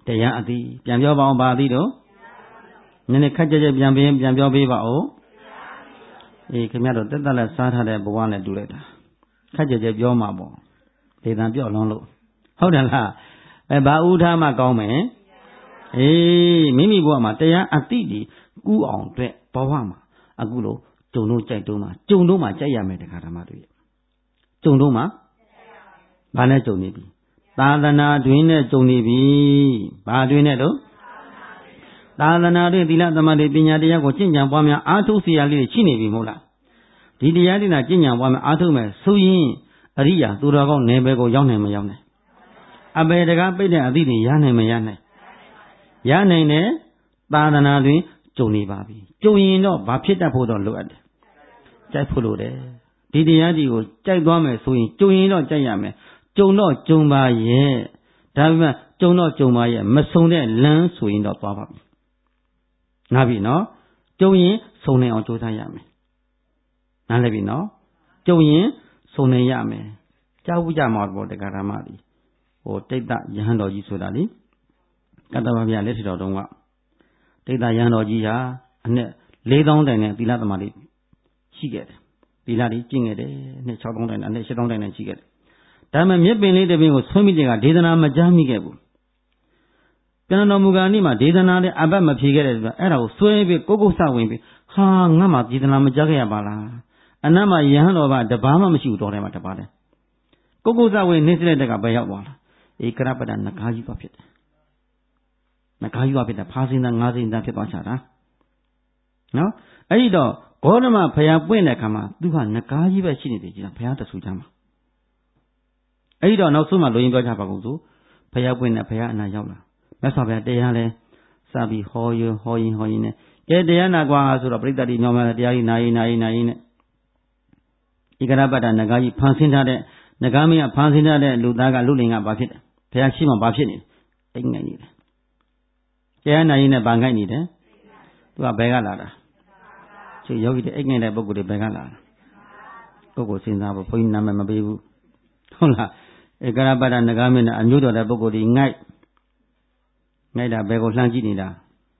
တရားအသိပြန်ပြောပါအောင်ပါအသိတော့နည်းနည်းခက်ကြက်ကြက်ပြန်ပြောပေးပါဦးခင်ဗျားတို့တက်တက်လက်စားထားတဲ့ဘဝနဲ့တူလိုက်တာခက်ကြက်ကြက်ပြောမှာပေါ့ဒေသံပြော့လွန်းလို့ဟုတ်တယ်လားဘာဥထားမှကောင်းမယ်မိမိဘဝမှာတရားအသိဒီကူးအောင်အတွက်ဘဝမှာအခုလို့ကြုံတော့ကြိုက်တော့မှကြုံတော့မှကြိုက်ရမယ်တခါဓမ္မတွေကြုံတော့မှဘာနဲ့ကြုံနေပြီသာသနာတွင်နဲ့ကြုံနေပြီဘာတွင်နဲ့တော့သာသနာတွင်သီလသမာဓိပညာတရားကိုကျင့်ကြံပွားများအားထုတ်เสียရလေးရှိနေပြီမဟုတ်လားဒီတရားတွေနဲ့ကျင့်ကြံပွားများအားထုတ်မယ်ဆိုရင်အရိယာသူတော်ကောင်းနယ်ပယ်ကိုရောက်နိုင်မရောက်နိုင်အပေတကားပိတ်တဲ့အသည့်တွေရနိုင်မရနိုင်ရနိုင်တယ်သာသနာတွင်ကြုံနေပါပြီကြုံရင်တော့ဘာဖြစ်တတ်ဖို့တော့လိုအပ်တယ်ကြိုက်ဖို့လိုတယ်ဒီတရားကြီးကိုကြိုက်သွားမယ်ဆိုရင်ကြုံရင်တော့ကြိုက်ရမယ်ကြုံတော့ကြုံပါရဲ့ဒါပေမဲ့ကြုံတော့ကြုံပါရဲ့မဆုံတဲ့လမ်းဆိုရင်တော့သွားပါပြီနားပြီနော်ကြုံရင်ဆုံနေအောင်ကြိုးစားရမယ်နားလည်ပြီနော်ကြုံရင်ဆုံနေရမယ်ကြားဘူးကြမှာပေါ့တရားဓမ္မကြီးတိတ်တယဟန်တော်ကြီးဆိုတာလေကတ္တဗဗျာလက်ထတော်တုန်းကတိတ်တယဟန်တော်ကြီးဟာအနှစ်4000တိုင်နဲ့သီလသမာဓိရှိခဲ့တယ်သီလတွေကျင့်ခဲ့တယ်နှစ်6000တိုင်နဲ့အနှစ်8000တိုင်နဲ့ရှိခဲ့တယ်ဒါပေမဲ့မြစ်ပင်လေးတစ်ပင်ကိုဆွမိတဲ့ကဒေသနာမကြားမိခဲ့ဘူးပြန်တော်မူကာနေ့မှာဒေသနာနဲ့အဘတ်မဖြေခဲ့တယ်ဆိုတာအဲ့ဒါကိုဆွဲပြီးကိုကုတ်ဆဝင်ပြီးဟာငါမှဒေသနာမကြားခဲ့ရပါလားအနတ်မှာယဟန်တော်ကတပားမှမရှိဘူးတော်တယ်မှာတပားတယ်ကိုကုတ်ဆဝင်နှိမ့်စတဲ့တက်ကဘယ်ရောက်သွားလားကရပတ္တနဂါးကြီးပါဖြစ်တယ်နဂါးကြီးပါဖြစ်တယ်ဖားစင်းသားငါးစင်းသားဖြစ်သွားချတာနော်အဲ့ဒီတော့ဂေါတမဖယားပွင့်တဲ့အခါမှာသူကနဂါးကြီးပဲရှိနေတယ်ကြီးလားဖယားတဆူချမ်းမှာအဲ့ဒီတော့နောက်ဆုံးမှလူရင်းပြောကြပါကုန်စို့ဖယားပွင့်တဲ့ဖယားအနာရောက်လာမြတ်စွာဘုရားတရားလဲစပြီးဟောရင်နဲ့ကဲတရားနာကွာဆိုတော့ပြိတ္တတိညောင်းများတရားကြီးနာရင်နဲ့ဧကရပတ္တနဂါးကြီးဖန်ဆင်းထားတဲ့နဂါးမင်းကဖန်ဆင်းထားတဲ့လူသားကလူလင်ကဘာဖြစ်တယ်ဘုရားရှိမှဘာဖြစ်နေအိမ်ငိုက်နေတယ်တရားနာရင်နဲ့ဘာငိုက်နေတယ်သူကဘယ်ကလာတာချေယောဂီတွေအိမ်ငိုက်တဲ့ပုဂ္ဂိုလ်တွေဘယ်ကလာတာပုဂ္ဂိုလ်စဉ်းစားဖို့ဘုန်းကြီးနာမည်မပေးဘူးဟုတ်လားဧကရပတ္တနဂါးမင်းနဲ့အမျိုးတော်တဲ့ပုဂ္ဂိုလ်တွေငိုက်တာဘယ်ကိုလှမ်းကြည့်နေတာ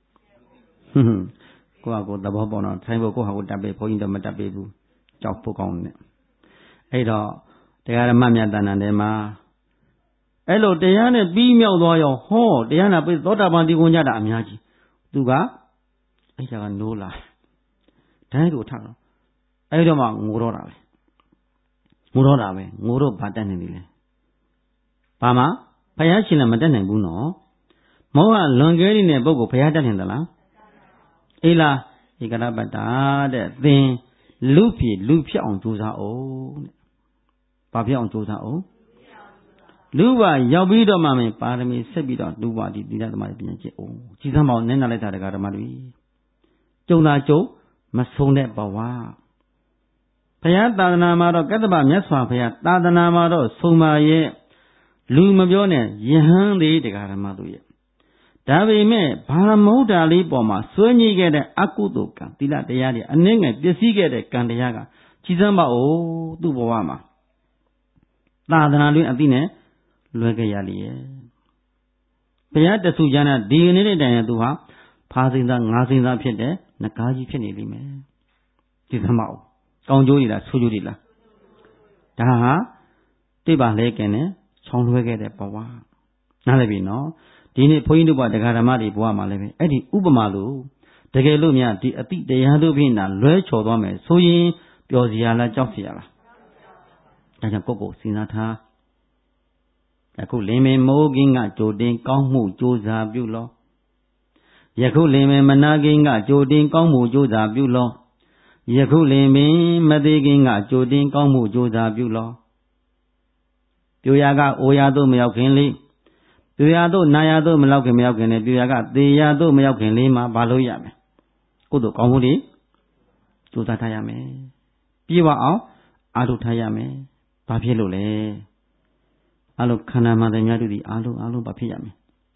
ကိုယ့်ဟာကိုယ်သဘောပေါက်တော့ထိုင်ဖို့ကိုယ့်ဟာကိုယ်တက်ပေးဘုန်းကြီးတော့မတက်ပေးဘူးကြောက်ဖို့ကောင်းတယ်အဲ့တော့တရားဓမ္မမြတ်တဏ္ဍာထဲမှာအဲ့လိုတရားနဲ့ပြီးမြောက်သွားရောဟောတရားနာပြီးသောတာပန်ဒီကုန်ကြတာအများကြီးသူကအဲ့ဒါကနိုးလာဒိုင်းကိုထားတော့အဲ့တော့မှငိုတော့တာပဲငိုတော့ဘာတက်နေလဲဘာမှဘုရားရှင်လည်းမတက်နိုင်ဘူးနော်မောဟလွန်ကဲနေတဲ့ပုဂ္ဂိုလ်ဘုရားတတ်နိုင်သလားအေးလားဧကရပတ္တာတဲ့သင်လူဖြစ်အောင်ကြိုးစားအောင်တဲ့ဘာဖြစ်အောင်ကြိုးစားအောင်လူဘရောက်ပြီးတော့မှမင်းပါရမီဆက်ပြီးတော့လူဘဒီသီလသမာဓိပညာကျင့်အောင်ကြည်စမ်းပေါင်းနဲ့နာလိုက်တာတရားဓမ္မတွေကြုံတာကြုံမဆုံးတဲ့ဘဝဘုရားသာသနာမှာတော့ကတ္တဗမြတ်စွာဘုရားသာသနာမှာတော့ဆုံးပါရဲ့လူမပြောနဲ့ယဟန်သေးတရားဓမ္မတို့ရဲ့ဒါပေမဲ့ဘာမဟုတ်တာလေးပေါ်မှာစွဲညှိခဲ့တဲ့အကုသိုလ်ကံသီလတရားတွေအနည်းငယ်ပျက်စီးခဲ့တဲ့ကံတရားကကြီးစမ်းပါဦးသူ့ဘဝမှာသာသနာတွင်အသိနဲ့လွဲခဲ့ရလေရဲ့ဘုရားတဆူချမ်းတဲ့ဒီနေ့တိုင်ရင်သူဟာဖားစိန်သားငါးစိန်သားဖြစ်တဲ့နဂါးကြီးဖြစ်နေလိမ့်မယ်ကြီးစမ်းပါဦးကောင်းကျိုးတွေလားဆိုးကျိုးတွေလားဒါဟာတိပါလဲကင်နဲ့ချောင်းလွဲခဲ့တဲ့ဘဝနားလည်ပြီနော်ဒီနေ့ဘုန်းကြီးတို့ဘဝတရားဓမ္မတွေဘဝမှာလည်းပဲအဲ့ဒီဥပမာလို့တကယ်လို့များဒီအတိတရားတို့ဖြင့်လွဲချော်သွားမယ်ဆိုရင်ပျော်စရာလားကြောက်စရာလားဒါကြောင့်ကိုယ့်ကိုစဉ်းစားထားအခုလင်မင်မိုးကင်းကကြိုတင်ကောင်းမှုကြိုးစားပြုလောယခုလင်မင်မနာကင်းကကြိုတင်ကောင်းမှုကြိုးစားပြုလောယခုလင်မင်မသေးကင်းကကြိုတင်ကောင်းမှုကြိုးစားပြုလောပြိုရာကအိုရာတို့မရောက်ခင်လေးပြိုရာတို့နာရာတို့မရောက်ခင်နဲ့ပြိုရာကသေရာတို့မရောက်ခင်လေးမှာဘာလို့ရမယ်ကိုယ်တို့ကောင်းမှုတွေကြိုးစားထားရမယ်ပြေဝအောင်အားထုတ်ထားရမယ်ဘာဖြစ်လို့လဲအားလုံးခန္ဓာမှန်တယ်များတို့ဒီအားလုံးဘာဖြစ်ရမလဲ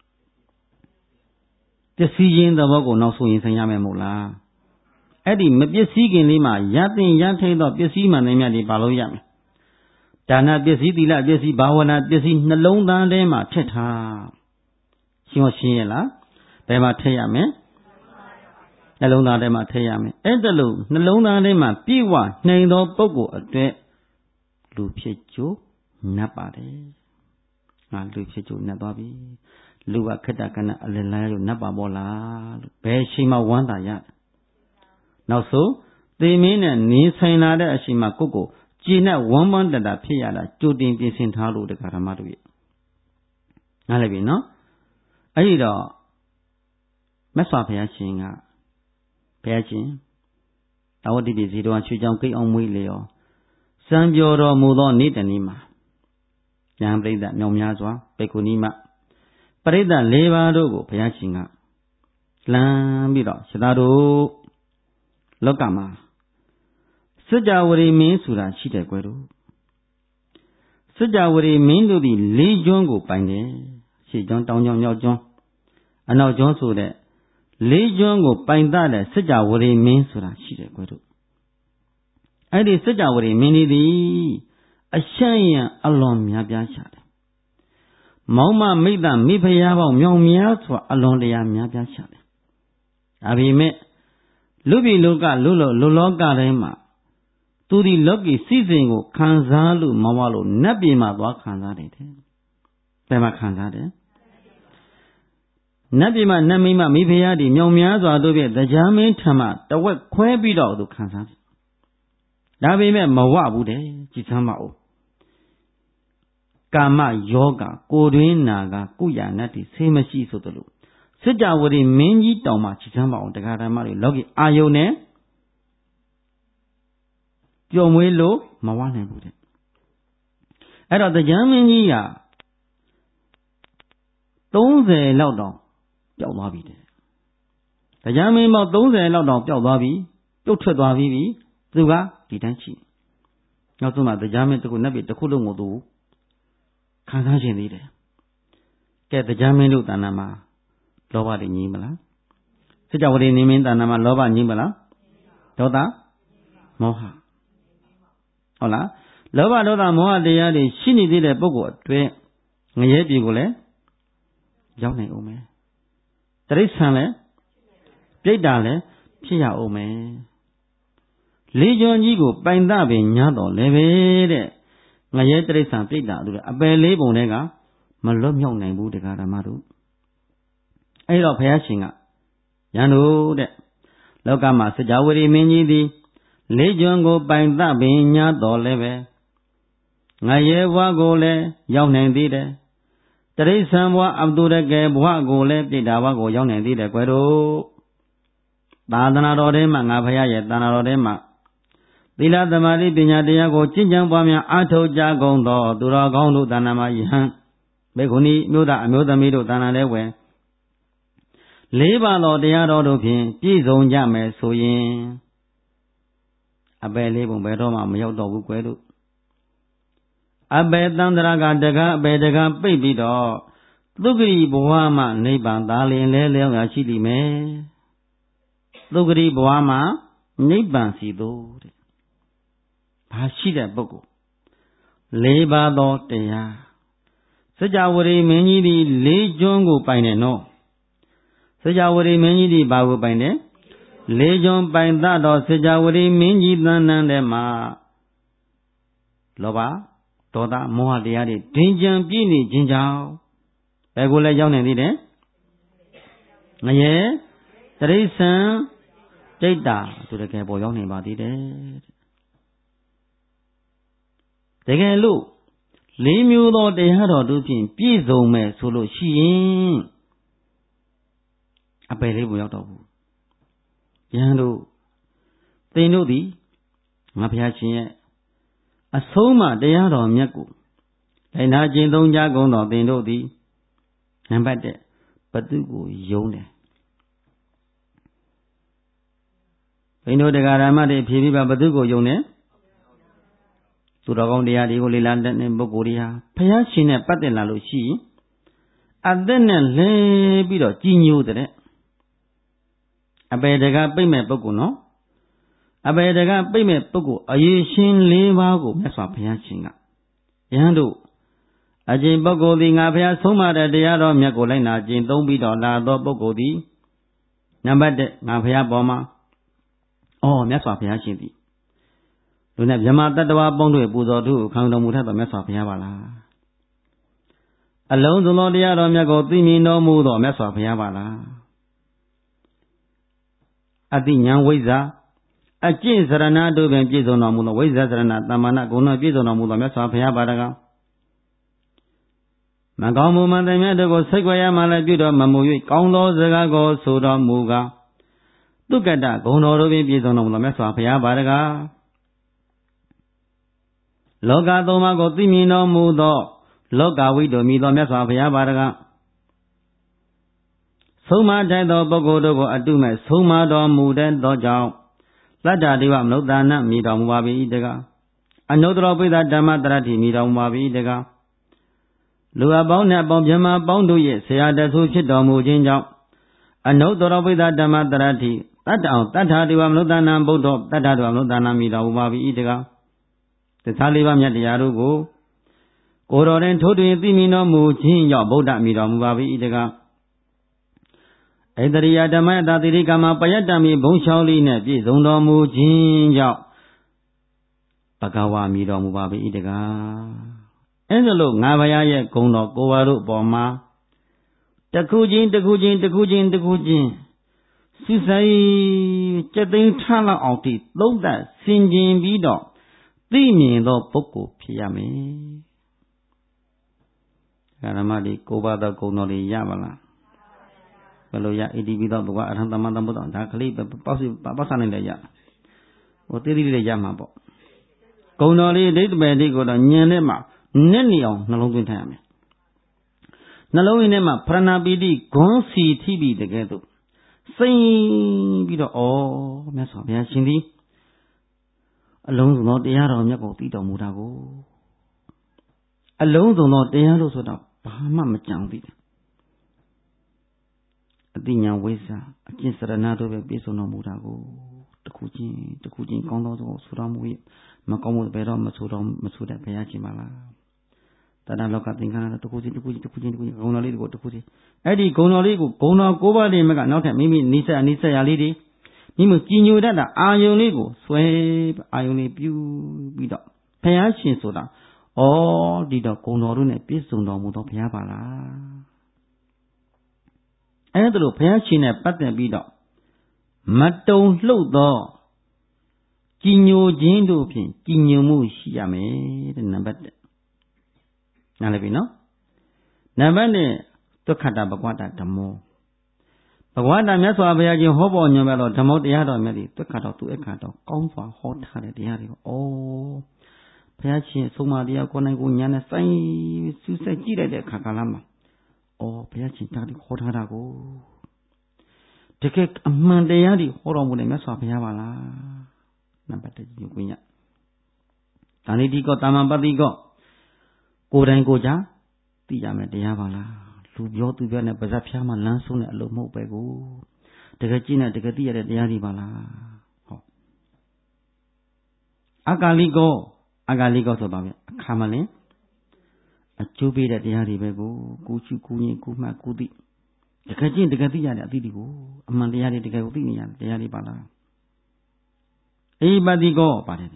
ပျက်စီးခြင်းသဘောကိုနောက်ဆုံးရင်ဆိုင်ရမယ်မို့လားအဲ့ဒီမပျက်စီးခင်လေးမှာရတင်ရထိတော့ပျက်စီးမှန်တယ်များဒီဘာလို့ရမလဲဒါနပျက်စီးသီလပျက်စီးဘာဝနာပျက်စီးနှလုံးသားထဲမှာထက်ထားရှင်းရလားဘယ်မှာထည့်ရမလဲနှလုံးသားထဲမှာထည့်ရမယ်အဲ့ဒါလို့နှလုံးသားထဲမှာပြည့်ဝနိုင်သောပုဂ္ဂိုလ်အတွက်လူဖြစ်ကြိုးနှပ်ပါတယ်ငါလူဖြစ်ကြိုးနှပ်သွားပြီလူကခက်တာကနအလယ်လာလို့နှပ်ပါပေါ်လားလို့ဘယ်ရှိမှဝမ်းသာရနောက်ဆုံးသေမင်းနဲ့နေဆိုင်လာတဲ့အချိန်မှာကိုယ်ကြည်နဲ့ဝမ်းပန်းတတာဖြစ်ရတာကြိုတင်ပြင်ဆင်ထားလို့တရားဓမ္မတို့ရဲ့နားလည်ပြီနော်အဲ့ဒီတော့မြတ်စွာဘုရားရှင်ကဘုရားရှင်တာဝတိပြည်စီတော်ချွေကြောင်ကိတ်အောင်မွေးလေရောစံပြောတော်မူသောနေ့တနေ့မှာဉာဏ်ပရိသတ်မြောင်များစွာပေကုဏီမပရိသတ်၄ပါးတို့ကိုဘုရားရှင်ကလမ်းပြီးတော့ရှင်သာတို့လောကမှာစัจ java ဝရီမင်းဆိုတာရှိတယ်ကွယ်တို့စัจ java ဝရီမင်းတို့သည်၄ကျွန်းကိုပိုင်တယ်ရှေ့ကျွန်းတောင်ကျွန်းမြောက်ကျွန်းအနောက်ကျွန်းဆိုတဲ့၄ကျွန်းကိုပိုင်တတ်တဲ့စัจ java ဝရီမင်းဆိုတာရှိတယ်ကွယ်တို့အဲ့ဒီစัจ java ဝရီမင်းသည်အရှံ့ရံအလွန်များပြားရှာတယ်မောင်မမိတ်တမိဖုရားပေါင်းမြောင်များစွာအလွန်တရာများပြားရှာတယ်ဒါပေမဲ့လူပြည်လောကလူလောကတိုင်းမှာသူဒီလောကီစည်းစိမ်ကိုခံစားလို့မဝလို့နတ်ပြည်မှာသွားခံစားတယ်တဲ့ဘယ်မှာခံစားတယ်နတ်ပြည်မှာနတ်မိမမိဖုရားဒီမြောင်များစွာတို့ဖြင့်တရားမင်းထံမှတဝက်ခွဲပြီးတော့သူခံစားတယ်ဒါပေမဲ့မဝဘူးတဲ့ကြည်စမ်းပါဦးကာမယောဂကိုတွင်နာကကုယာနတ်ဒီဆေးမရှိဆိုသလိုစัจ java ဝရီမင်းကြီးတောင်မှကြည်စမ်းပါအောင်တရားဓမ္မတွေလောကီအာယုန်နဲ့ပျော်မွေးလို့မဝနိုင်ဘူးတဲ့အဲ့တော့တရားမင်းကြီးက30လောက်တောင်ပျောက်သွားပြီတဲ့တရားမင်းပေါင်း30လောက်တောင်ပျောက်သွားပြီပြုတ်ထွက်သွားပြီသူကဒီတိုင်းရှိနောက်ဆုံးမှတရားမင်းတခုနတ်ပြည်တစ်ခုလုံးကိုသူခံစားခြင်းသေးတယ်ကဲတရားမင်းတို့တဏ္ဍာမှာလောဘတွေငြိမ်းမလားစัจ java ဝရီနေမင်းတဏ္ဍာမှာလောဘငြိမ်းမလားဒေါသမောဟဟုတ်လားလောဘဒေါသမောဟတရားတွေရှိနေသေးတဲ့ပုဂ္ဂိုလ်အတွက်ငရဲပြည်ကိုလည်းရောက်နိုင်အောင်မယ်တိရစ္ဆာန်လည်းပြိတ္တာလည်းဖြစ်ရအောင်မယ်လေးကျွန်းကြီးကိုပိုင်တပင်ညားတော်လည်းပဲတဲ့ငရဲတိရစ္ဆာန်ပြိတ္တာတို့အပယ်လေးပုံတွေကမလွတ်မြောက်နိုင်ဘူးတရားဓမ္မတို့အဲ့တော့ဘုရားရှင်ကယန္တို့တဲ့လောကမှာစัจ java ဝရီမင်းကြီးသည်လေးကျွန်းကိုပိုင်တပင်ညားတော်လည်းပဲငရဲဘဝကိုလည်းရောက်နိုင်သေးတယ်တိရစ္ဆာန်ဘဝအတုရကေဘဝကိုလည်းပြိတ္တာဘဝကိုရောက်နိုင်သေးတယ်ကွယ်တို့သာသနာတော်ထဲမှာငါဘုရားရဲ့သာသနာတော်ထဲမှာသီလသမာဓိပညာတရားကိုကျင့်ကြံပွားများအားထုတ်ကြကုန်သောသူတော်ကောင်းတို့သာနာမှာယဟန်ဘေခုနီမြို့သားအမျိုးသမီးတို့သာနာလဲဝယ်၄ပါးသောတရားတော်တို့ဖြင့်ပြည့်စုံကြမယ်ဆိုရင်အပယ်လေးပုံဘယ်တော့မှမရောက်တော့ဘူးကွယ်တို့အပယ်တန္တရာကတကားအပယ်တကားပိတ်ပြီးတော့သုဂရိဘဝမှာနိဗ္ဗာန်သာလျင်လဲလျောင်းရရှိလိမ့်မယ်သုဂရိဘဝမှာနိဗ္ဗာန်စီသို့တဲ့ဘာရှိတဲ့ပုဂ္ဂိုလ်၄ပါးသောတရားစัจ java ဝရီမင်းကြီးသည်၄ကျွန်းကိုပိုင်တယ်နော်စัจ java ဝရီမင်းကြီးသည်ဘာကိုပိုင်တယ်၄ကျွန်းပိုင်တတ်တော်စัจ java ဝရီမင်းကြီးသဏ္ဍာန်ထဲမှာလောဘဒေါသမောဟတရားတွေဒင်ကြံပြည့်နေခြင်းကြောင့်ဘယ်ကိုလဲရောက်နေသေးတယ်ငရဲတိရစ္ဆာန်ပြိတ္တာသူတကယ်ပေါ်ရောက်နေပါသေးတယ်တကယ်လို့၄မျိုးသောတရားတော်တို့ဖြင့်ပြည့်စုံမယ်ဆိုလို့ရှိရင်အပယ်လေးကိုရောက်တော့ဘူးယဟန်တို့သင်တို့သည်ငါဘုရားရှင်ရဲ့အဆုံးမတရားတော်မြတ်ကိုလိုက်နာကျင့်သုံးကြကုန်သောသင်တို့သည်နံပါတ်1ဘသူကိုယုံတယ်ဘိန္ဒုတရားဓမ္မတွေဖြည်းဖြည်းပါဘသူကိုယုံတယ်သူတော်ကောင်းတရားတွေကိုလေ့လာတဲ့ပုဂ္ဂိုလ်တွေဟာဘုရားရှင်နဲ့ပတ်သက်လာလို့ရှိရင်အသက်နဲ့လဲပြီးတော့ကြီးညိုတဲ့အပေတကပိတ်မဲ့ပုဂ္ဂိုလ်နော်အပေတကပိတ်မဲ့ပုဂ္ဂိုလ်အရေးရှင်၄ပါးကိုမြတ်စွာဘုရားရှင်ကယဟန်တို့အကျင့်ပုဂ္ဂိုလ်သည်ငါဘုရားဆုံးမတဲ့တရားတော်မြတ်ကိုလိုက်နာကျင့်သုံးပြီးတော့လာသောပုဂ္ဂိုလ်သည်နံပါတ်1ငါဘုရားပေါ်မှာမြတ်စွာဘုရားရှင်သည်လူနဲ့မြမတတ္တဝါပေါင်းတို့ပူဇော်သူခံတော်မူထသောမြတ်စွာဘုရားပါလားအလုံးစုံသောတရားတော်မြတ်ကိုသိမြင်တော်မူသောမြတ်စွာဘုရားပါလားအတိညာဝိဇ္ဇာအကျင့်စရဏတို့ပင်ပြည့်စုံတော်မူသောဝိဇ္ဇာစရဏတမ္မာနဂုဏပြည့်စုံတော်မူသောမြတ်စွာဘုရားပါတကားမကောင်းမှုမှန်တယ်မြတ်တို့ကိုစိတ်ကြွရမှလည်းပြုတော်မမူ၍ကောင်းသောစကားကိုဆိုတော်မူကားတုက္ကတဂုဏတော်တို့ပင်ပြည့်စုံတော်မူသောမြတ်စွာဘုရားပါတကားလောကသုံးပါးကိုသိမြင်တော်မူသောလောကဝိတုမြည်သောမြတ်စွာဘုရားပါတကားဆုံးမထိုက်သောပုဂ္ဂိုလ်တို့ကိုအတုမဲ့ဆုံးမတော်မူတဲ့သောကြောင့်သတ္တဒေဝမနုဿာနမြည်တော်မူပါ၏တကားအနုတ္တရပိသဓမ္မတရတိမြည်တော်မူပါ၏တကားလူအပေါင်းနဲ့အပေါင်းမြမပေါင်းတို့ရဲ့ဆရာတဆူဖြစ်တော်မူခြင်းကြောင့်အနုတ္တရပိသဓမ္မတရတိတတ္တအောင်တတ္ထာဒေဝမနုဿာနဗုဒ္ဓတတ္ထာဒေဝမနုဿာနမြည်တော်မူပါ၏တကားသစ္စာလေးပါးမြတ်တရားတို့ကိုကိုယ်တော်တွင်ထိုးထွင်းသိမြင်တော်မူခြင်းကြောင့်ဗုဒ္ဓမြည်တော်မူပါ၏တကားဣတရိယဓမ္မယတာတိရိကမပယတ္တမိဘုံလျှောက်လေးနဲ့ပြည့်စုံတော်မူခြင်းကြောင့်ဘဂဝါမြည်တော်မူပါ၏တကားအဲဒါလို့ငါဘုရားရဲ့ဂုဏ်တော်ကိုယ်ဝါတို့အပေါ်မှာတခုချင်းစူဆိုင်စက်သိန်းထားလောက်အောင်ထိသုံးသပ်ဆင်ခြင်ပြီးတော့သိမြင်သောပုဂ္ဂိုလ်ဖြစ်ရမယ်ဓမ္မဒီကိုယ်ပါသောဂုဏ်တော်တွေရပါလားဘယ်လိုရဣတိပိသောဘုရားအရဟံသမ္မာသမ္ဗုဒ္ဓဒါကလေးပေါ့ဆနိုင်လည်းရတိတိလေးရမှာပေါ့ဂုဏ်တော်လေးဒိဋ္ဌိပယ်ဒိကိုတော့ညံနဲ့မှနက်နေအောင်နှလုံးသွင်းထားရမယ်နှလုံးရင်းထဲမှာပရဏပီတိဂွန်းစီထိပြီးတကယ်တော့စိမ့်ပြီးတော့မြတ်စွာဘုရားရှင်သည်အလုံးစုံသောတရားတော်မြတ်ကိုသိတော်မူတာကိုအလုံးစုံသောတရားလို့ဆိုတော့ဘာမှမကြံသေးဘူးအတိညာဝိဇ္ဇာအကျင့်စရဏတို့ပဲပြည့်စုံတော်မူတာကိုတခုချင်းကောင်းသောသောဆိုတော်မူ၏မကောင်းမှုဘယ်တော့မဆိုတဲ့ဘုရားရှင်ပါလားတဏှာလောကသင်္ခါရတခုချင်းဂုဏ်တော်လေးကိုတခုချင်းအဲ့ဒီဂုဏ်တော်လေးကိုဂုဏ်တော်၉ပါးလေးမကနောက်ထပ်မိမိနိစ္စရာလေးတွေမိမိကြည်ညိုတတ်တာအာယုန်လေးကိုဆွဲအာယုန်လေးပြုပြီးတော့ဘုရားရှင်ဆိုတာဒီတော့ဂုဏ်တော်တို့နဲ့ပြည့်စုံတော်မူသောဘုရားပါလားအဲ့ဒါလို့ဘုရားရှင်နဲ့ပတ်သက်ပြီးတော့မတုံလှုပ်သောကြည်ညိုခြင်းတို့ဖြင့်ကြည်ညိုမှုရှိရမယ်တဲ့နံပါတ်1နားလည်ပြီနော်နံပါတ်2သုခတဘဂဝတဓမ္မောဘဂဝတမြတ်စွာဘုရားရှင်ဟောပေါ်ညွှန်ပြတော့ဓမ္မောတရားတော်မြတ်ဒီသုခတော်သူအခါတော်ကောင်းစွာဟောထားတဲ့တရားတွေကိုဘုရားရှင်ဆုံးမတရားကိုယ်နိုင်ကိုညာနဲ့စိုင်းစူးစိုက်ကြည့်လိုက်တဲ့အခါကာလမှာဘုရားရှင်တရားတွေဟောထားတာကိုတကယ်အမှန်တရားတွေဟောတော်မူတဲ့မြတ်စွာဘုရားပါလားနံပါတ်1ညွှန်ခွင့်ရဒါနိတိကောတာမန်ပတိကောကိုယ်တိုင်ကိုယ်ကြသိရမယ်တရားပါလားလူပြောသူပြောနဲ့ပါဇက်ဖျားမှလမ်းဆုံးတဲ့အလုပ်မဟုတ်ပဲကိုတကယ်ကြည့်နဲ့တကယ်သိရတဲ့တရားတွေပါလားအကာလိကောဆိုပါမယ်အခါမလင်အကျိုးပေးတဲ့တရားတွေပဲကိုကိုချူကိုရင်ကိုမှတ်ကိုသိတကယ်ကျင့်တကယ်သိရတဲ့အသည့်တွေကိုအမှန်တရားတွေတကယ်ကိုသိနေရတရားတွေပါလားအေပတိကောပါတယ်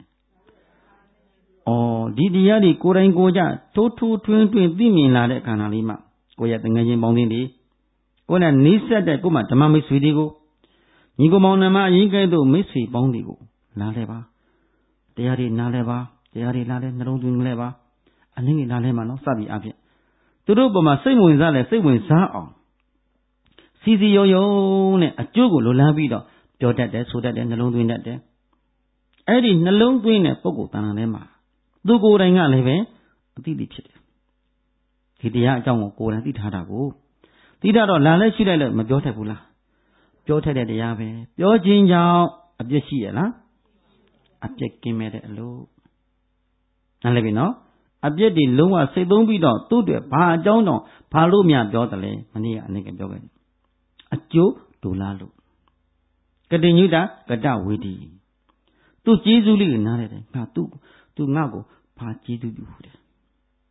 ဒီတရားတွေကိုယ်တိုင်ကိုယ်ကြထိုးထွင်းသိမြင်လာတဲ့ခန္ဓာလေးမှာကိုယ့်ရဲ့တငယ်ချင်းပေါင်းသင်းတွေကိုယ်နဲ့နှိစက်တဲ့ကိုယ်မှာဓမ္မမိတ်ဆွေတွေကိုညီကိုမောင်နှမအရင်ကဲ့သို့မိတ်ဆွေပေါင်းတွေကိုနားလဲပါတရားတွေနားလဲပါတရားတွေနားလဲနှလုံးသွင်းလဲပါအနည်းငယ်နားလဲမှာနော်စသည်အဖြစ်သူတို့ပေါ်မှာစိတ်ဝင်စားလဲစိတ်ဝင်စားအောင်စီစီယုံယုံနဲ့အကျိုးကိုလိုလားပြီးတော့ပြောတတ်တယ်ဆိုတတ်တယ်နှလုံးသွင်းတတ်တယ်အဲ့ဒီနှလုံးသွင်းတဲ့ပုဂ္ဂိုလ်တဏ္ဍာထဲမှာသူကိုယ်တိုင်ကလည်းပဲအသိဖြစ်တယ်ဒီတရားအကြောင်းကိုကိုယ်တိုင်သိထားတာကိုသိတာတော့လာလဲရှိလိုက်လို့မပြောတတ်ဘူးလားပြောတတ်တဲ့တရားပဲပြောခြင်းကြောင့်အပြစ်ရှိရလားအပြစ်ကင်းမဲ့တဲ့အလို့နားလည်ပြီနော်အပြစ်တွေလုံးဝစိတ်သုံးပြီးတော့သူ့အတွက်ဘာအကြောင်းတော့ဘာလို့များပြောတယ်လဲမနေ့ကနေကပြောခဲ့အကျိုးဒူလားလို့ကတိညုတာကတဝေဒီသူကျေးဇူးလေးကိုနားလဲတယ်ငါသူငါ့ကိုဘာကျေးဇူးပြုတယ်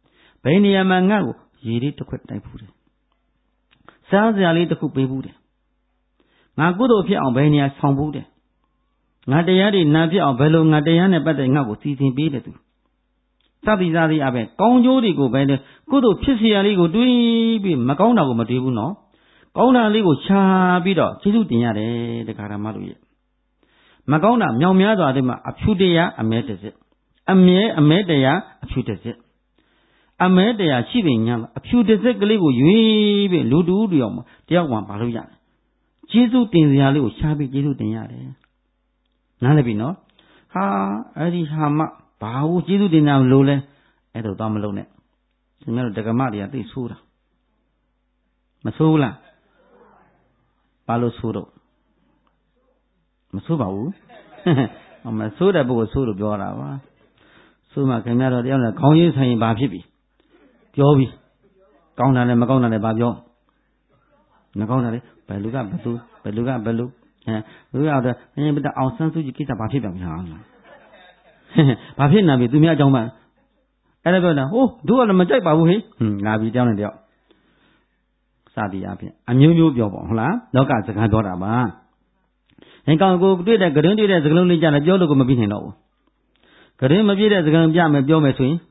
ဘယ်နေရာမှာငါ့ကိုရေလေးတစ်ခွက်တိုက်ဘူးတယ်စားစရာလေးတစ်ခုပေးဘူးတယ်ငါကုသိုလ်ဖြစ်အောင်ဘယ်နေရာဆောင်ဘူးတယ်ငါတရားတွေနာဖြစ်အောင်ဘယ်လိုငါတရားနဲ့ပတ်သက်ငါ့ကိုစီစဉ်ပေးတယ်သူသတိစားသည်အပဲကောင်းကျိုးတွေကိုပဲကုသိုလ်ဖြစ်စရာလေးကိုတွေးပြီးမကောင်းတာကိုမတွေးဘူးနော်ကောင်းတာလေးကိုရှာပြီးတော့ကျေးဇူးတင်ရတယ်တရားဓမ္မတို့ရဲ့မကောင်းတာမြောင်များစွာတွေမှာအဖြူတရားအမဲတစ်စစ်အမဲတရားအဖြူတစ်စစ်အမဲတရားရှိပင်ညာအဖြူတစ်စစ်ကလေးကိုရွေးပြီးလူတူတူအောင်တယောက်မှမလုပ်ရတယ်ကျေးဇူးတင်စရာလေးကိုရှာပြီးကျေးဇူးတင်ရတယ်နားလည်ပြီနော်ဟာအဲ့ဒီဟာမှဘာလို့ကျေးဇူးတင်တာလို့လဲအဲ့တော့မလုပ်နဲ့ခင်ဗျားတို့ဒကမတွေကသိဆိုးတာမဆိုးဘူးလားဘာလို့ဆိုးတော့မဆိုးပါဘူးမဆိုးတဲ့ပုဂ္ဂိုလ်ဆိုးလို့ပြောတာပါဆိုးမှခင်ဗျားတို့တယောက်နဲ့ခေါင်းရင်းဆိုင်ရင်ဘာဖြစ်ပြီပြောပြီကောင်းတာလည်းမကောင်းတာလည်းဘာပြောမကောင်းတာလေဘယ်လူကဘယ်သူဘယ်လူကဘယ်လူလူရောက်တော့ဘယ်အောင်ဆန်းစုကြည်ကိစ္စဘာဖြစ်ပြန်ပြီဟာဘာဖြစ်နေပြီသူများအကြောင်းမှအဲ့ဒါပြောတာဟိုတို့ကလည်းမကြိုက်ပါဘူးဟေးလာပြီတယောက်နဲ့တယောက်စသည်အဖြစ်အမျိုးမျိုးပြောပေါ့ဟုတ်လားလောကစကားပြောတာပါဟင်ကောင်ကိုတွေ့တဲ့ဂရင်းတွေ့တဲ့စကားလုံးလေးကြတယ်ပြောလို့ကိုမပြီးနိုင်တော့ဘူးဂရင်းမပြည့်တဲ့စကားပြမယ်ပြောမယ်ဆိုရင်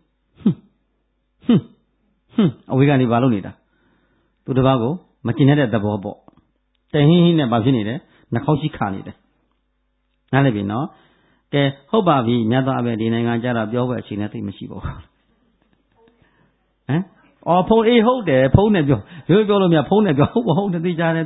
အဝေးကနေဘာလုပ်နေတာသူတစ်ပါးကိုမကျင်တဲ့သဘောပေါ့တဟင်းဟင်းနဲ့ဘာဖြစ်နေတယ်နှာခေါင်းရှိခါနေတယ်နားလည်ပြီနော်ကဲဟုတ်ပါပြီမြတ်သားပဲဒီနိုင်ငံကြတော့ပြောဖို့အချိန်နဲ့သိမရှိပါဘူးဟမ်အော်ဖုန်းအေးဟုတ်တယ်ဖုန်းနဲ့ပြောပြောလို့မြတ်ဖုန်းနဲ့ပြောဟုတ်တယ်သိကြတယ်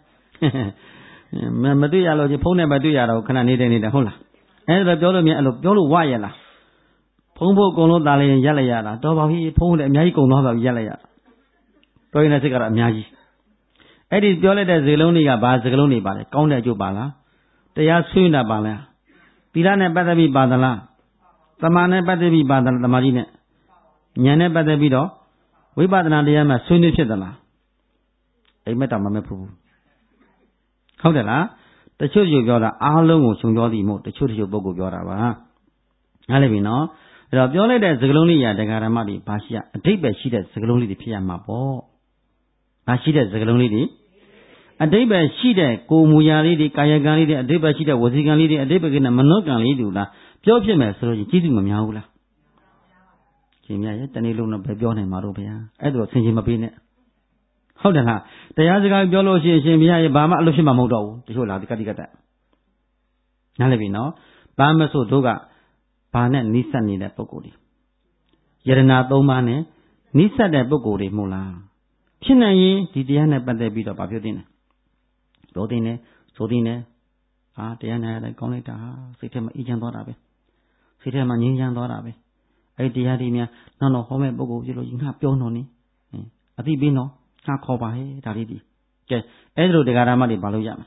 မတွေ့ရလို့ဖုန်းနဲ့မတွေ့ရတော့ခဏနေတယ်ဟုတ်လားအဲ့ဒါပြောလို့မြတ်အဲ့လိုပြောလို့ဝရလားဖုန်းဖို့အကုန်လုံးတားလိုက်ရင်ရက်လိုက်ရတာတော်ပါပြီဖုန်းလည်းအများကြီးကုန်သွားပါပြီရက်လိုက်ရပြောရင်လည်းစိတ်ကတော့အများကြီးအဲ့ဒီပြောလိုက်တဲ့စကားလုံးတွေကဘာစကားလုံးတွေပါလဲကောင်းတဲ့အကျိုးပါလားတရားဆွေးနေတာပါလားသီလနဲ့ပတ်သက်ပြီးပါသလားသမာနဲ့ပတ်သက်ပြီးပါသလားသမာကြီးနဲ့ဉာဏ်နဲ့ပတ်သက်ပြီးတော့ဝိပဿနာတရားမှာဆွေးနွေးဖြစ်သလားအိမ်မက်တော်မမဲ့ဘူးဟုတ်တယ်လားတချို့ပြောတာအားလုံးကိုခြုံပြောသည်မို့တချို့ပုဂ္ဂိုလ်ပြောတာပါနားလည်ပြီနော်အဲ့တော့ပြောလိုက်တဲ့စကားလုံးလေးရာတရားဓမ္မတွေဘာရှိရအဓိပ္ပာယ်ရှိတဲ့စကားလုံးလေးတွေဖြစ်ရမှာပေါ့ဘာရှိတဲ့စကားလုံးလေးတွေအဓိပ္ပာယ်ရှိတဲ့ကိုယ်မူရာလေးတွေကာယကံလေးတွေအဓိပ္ပာယ်ရှိတဲ့ဝစီကံလေးတွေအဓိပ္ပာယ်ကမနောကံလေးတွေလားပြောဖြစ်မယ်ဆိုလို့ကျေးဇူးမများဘူးလားရှင်မြတ်ရဲ့တနေ့လုံးတော့ပဲပြောနိုင်မှာတော့ဗျာအဲ့ဒါဆင်ခြင်မပေးနဲ့ဟုတ်တယ်လားတရားစကားပြောလို့ရှိရင်ရှင်မြတ်ရဲ့ဘာမှအလုပ်ဖြစ်မှာမဟုတ်တော့ဘူးတချို့လားဒီကတိကတနားလည်ပြီနော်ဘာမဆိုတို့ကဘာနဲ့နိစ္စနေတဲ့ပုဂ္ဂိုလ်တွေယရနာ၃ပါးနဲ့နိစ္စတဲ့ပုဂ္ဂိုလ်တွေမို့လားဖြစ်နိုင်ရင်ဒီတရားနဲ့ပတ်သက်ပြီးတော့ဗာပြောတင်တယ်ပြောတင်တယ်ဆိုတင်တယ်တရားနဲ့လည်းကောင်းလိုက်တာစိတ်ထဲမှာအေးချမ်းသွားတာပဲစိတ်ထဲမှာငြိမ်းချမ်းသွားတာပဲအဲ့ဒီတရားတွေများနောက်ဟောမဲ့ပုဂ္ဂိုလ်ပြလို့ငါပြောတော့နေအသိပေးတော့ငါခေါ်ပါဟဲ့ဒါလေးဒီကဲအဲ့ဒီလိုတရားဓမ္မတွေဘာလို့ရမလဲ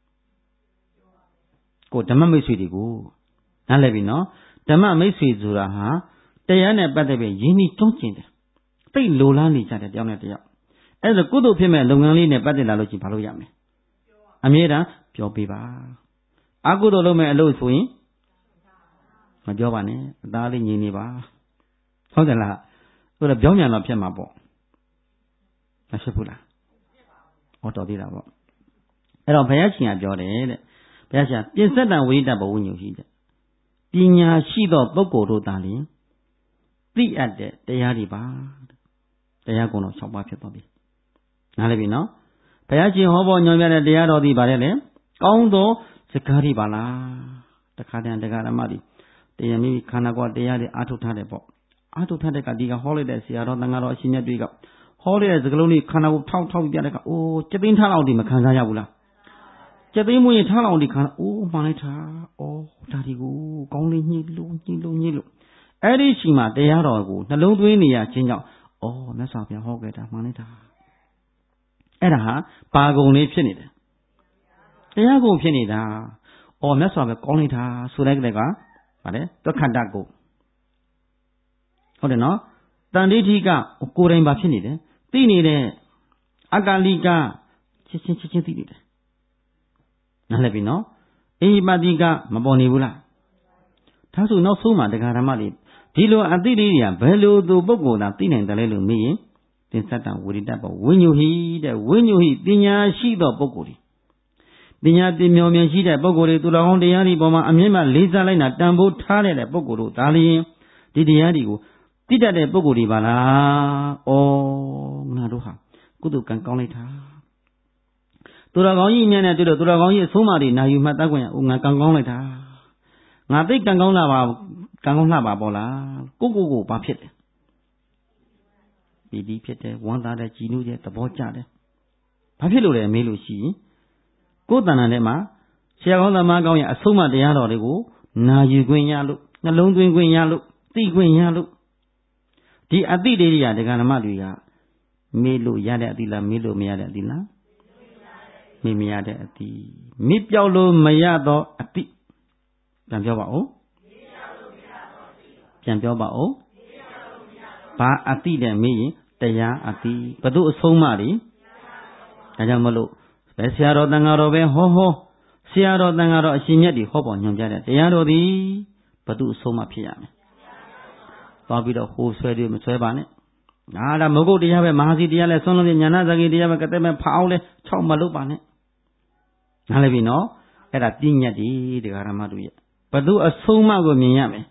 ကိုဓမ္မမိတ်ဆွေတွေကိုနားလည်ပြီနော်ဓမ္မမိတ်ဆွေဆိုတာဟာတရားနဲ့ပတ်သက်ပြီးရင်းနှီးတွန်းကျင်တယ်သိလိုလားနေကြတယ်တယောက်နဲ့တယောက်အဲ့ဒါကုသိုလ်ဖြစ်မဲ့လုပ်ငန်းလေးနဲ့ပတ်သက်လာလို့ချင်းဘာလို့ရမလဲအမြဲတမ်းပြောပေးပါအကုသိုလ်လုပ်မဲ့အလုပ်ဆိုရင်မပြောပါနဲ့အသားလေးငြိမ်နေပါဟုတ်တယ်လားဆိုတော့ပြောမြန်တော့ဖြစ်မှာပေါ့မဖြစ်ဘူးလားဟောတော်သေးတာပေါ့အဲ့တော့ဘုရားရှင်ကပြောတယ်တဲ့ဘုရားရှင်ပြင်စက်တံဝိတ္တဘဝညုရှိတဲ့ပညာရှိသောပုဂ္ဂိုလ်တို့သာလျှင်သိအပ်တဲ့တရားတွေပါတရားကုံတော်6ပါးဖြစ်သွားပြီနားလည်ပြီနော်ဘုရားရှင်ဟောပေါ်ညွှန်ပြတဲ့တရားတော်ဒီပါတယ်လေကောင်းသောစကားတွေပါလားတခါတည်းတရားဓမ္မတွေတရားမိခန္ဓာကိုယ်တရားတွေအာထုတ်ထားတယ်ပေါ့အာထုတ်ထားတဲ့ကဒီကဟောလိုက်တဲ့ဆရာတော်တန်ဃာတော်အရှင်မြတ်တွေကဟောတဲ့စကားလုံးတွေခန္ဓာကိုယ်ထောက်ပြတဲ့ကအိုးစက်သိန်းထားအောင်ဒီမခံစားရဘူးလားစက်သိန်းမွေးထားအောင်ဒီခံအိုးမှန်လိုက်တာဩဒါဒီကိုကောင်းလေးညှိလို့အဲ့ဒီရှိမှတရားတော်ကိုနှလုံးသွင်းနေရခြင်းကြောင့်ဩမြတ်စွာဘုရားဟောခဲ့တာမှန်လိုက်တာအဲ့ဒါဟာပါကုံလေးဖြစ်နေတယ်တရားကုံဖြစ်နေတာဩမြတ်စွာဘုရားကောင်းလိုက်တာဆိုလိုက်တဲ့ကဗါတယ်သက္ခတကုဟုတ်တယ်နော်တန်ဋိဋ္ဌိကကိုယ်တိုင်ပါဖြစ်နေတယ်သိနေတယ်အကာလိကချင်းသိနေတယ်နားလည်ပြီနော်အိဟိပတိကမပေါ်နေဘူးလားဒါဆိုနောက်ဆုံးမှာတရားဓမ္မတွေဒီလိုအတိလေးတွေကဘယ်လိုသူပုဂ္ဂိုလ်သာသိနိုင်တယ်လဲလို့မေးရင်သင်္သတ္တဝိရိတ္တပဝိညုဟိတဲ့ဝိညုဟိပညာရှိသောပုဂ္ဂိုလ်ပညာသိမြော်မြင်ရှိတဲ့ပုဂ္ဂိုလ်တွေသူတော်ကောင်းတရားတွေပေါ်မှာအမြင့်မှလေးစားလိုက်တာတန်ဖိုးထားတဲ့ပုဂ္ဂိုလ်တို့ဒါလျင်ဒီတရားတွေကိုသိတတ်တဲ့ပုဂ္ဂိုလ်တွေပါလား။ဩငါတို့ဟာကုသိုလ်ကံကောင်းလိုက်တာသူတော်ကောင်းကြီးအမြတ်နဲ့တွေ့တော့သူတော်ကောင်းကြီးအဆုံးအမတွေနာယူမှတ်သားခွင့်ငါကံကောင်းလိုက်တာငါသိကံကောင်းလာပါကံကောင်းလှပါပေါ့လားကိုဘာဖြစ်လဲပီတိဖြစ်တယ်ဝမ်းသာတယ်ကြည်နူးတယ်သဘောကျတယ်ဘာဖြစ်လို့လဲမေးလို့ရှိရင်ကိုယ်တဏ္ဍာထဲမှာဆရာကောင်းသမားကောင်းရဲ့အဆုံးအမတရားတော်တွေကိုနာယူခွင့်ရလို့နှလုံးသွင်းခွင့်ရလို့သိခွင့်ရလို့ဒီအတိတွေကဒကာဓမ္မတွေကမေးလို့ရတဲ့အတိလားမေးလို့မရတဲ့အတိလားမေးမရတဲ့အတိမေးပြောက်လို့မရတော့အတိပြန်ပြောပါဦးပြန်ပြောပါဦးဘာအတိတဲ့မေးရင်တရားအတိဘသူအဆုံးမတွေဒါကြောင့်မလို့ပဲဆရာတော်တန်ဃာတော်ပဲဟောဆရာတော်တန်ဃာတော်အရှင်မြတ်တွေဟောပေါ်ညွှန်ပြတဲ့တရားတော်သည်ဘသူအဆုံးမဖြစ်ရမယ်သွားပြီးတော့ဟိုဆွဲတွေမဆွဲပါနဲ့ဒါမဟုတ်တရားပဲမဟာစီတရားလဲဆွမ်းလို့ညာနာဇဂိတရားပဲကတဲ့မဲ့ဖအောင်လဲ6မလုပ်ပါနဲ့နားလည်ပြီနော်အဲ့ဒါပြဉ္ညတ်ဒီတရားဓမ္မတို့ရဲ့ဘသူအဆုံးမကိုမြင်ရမယ်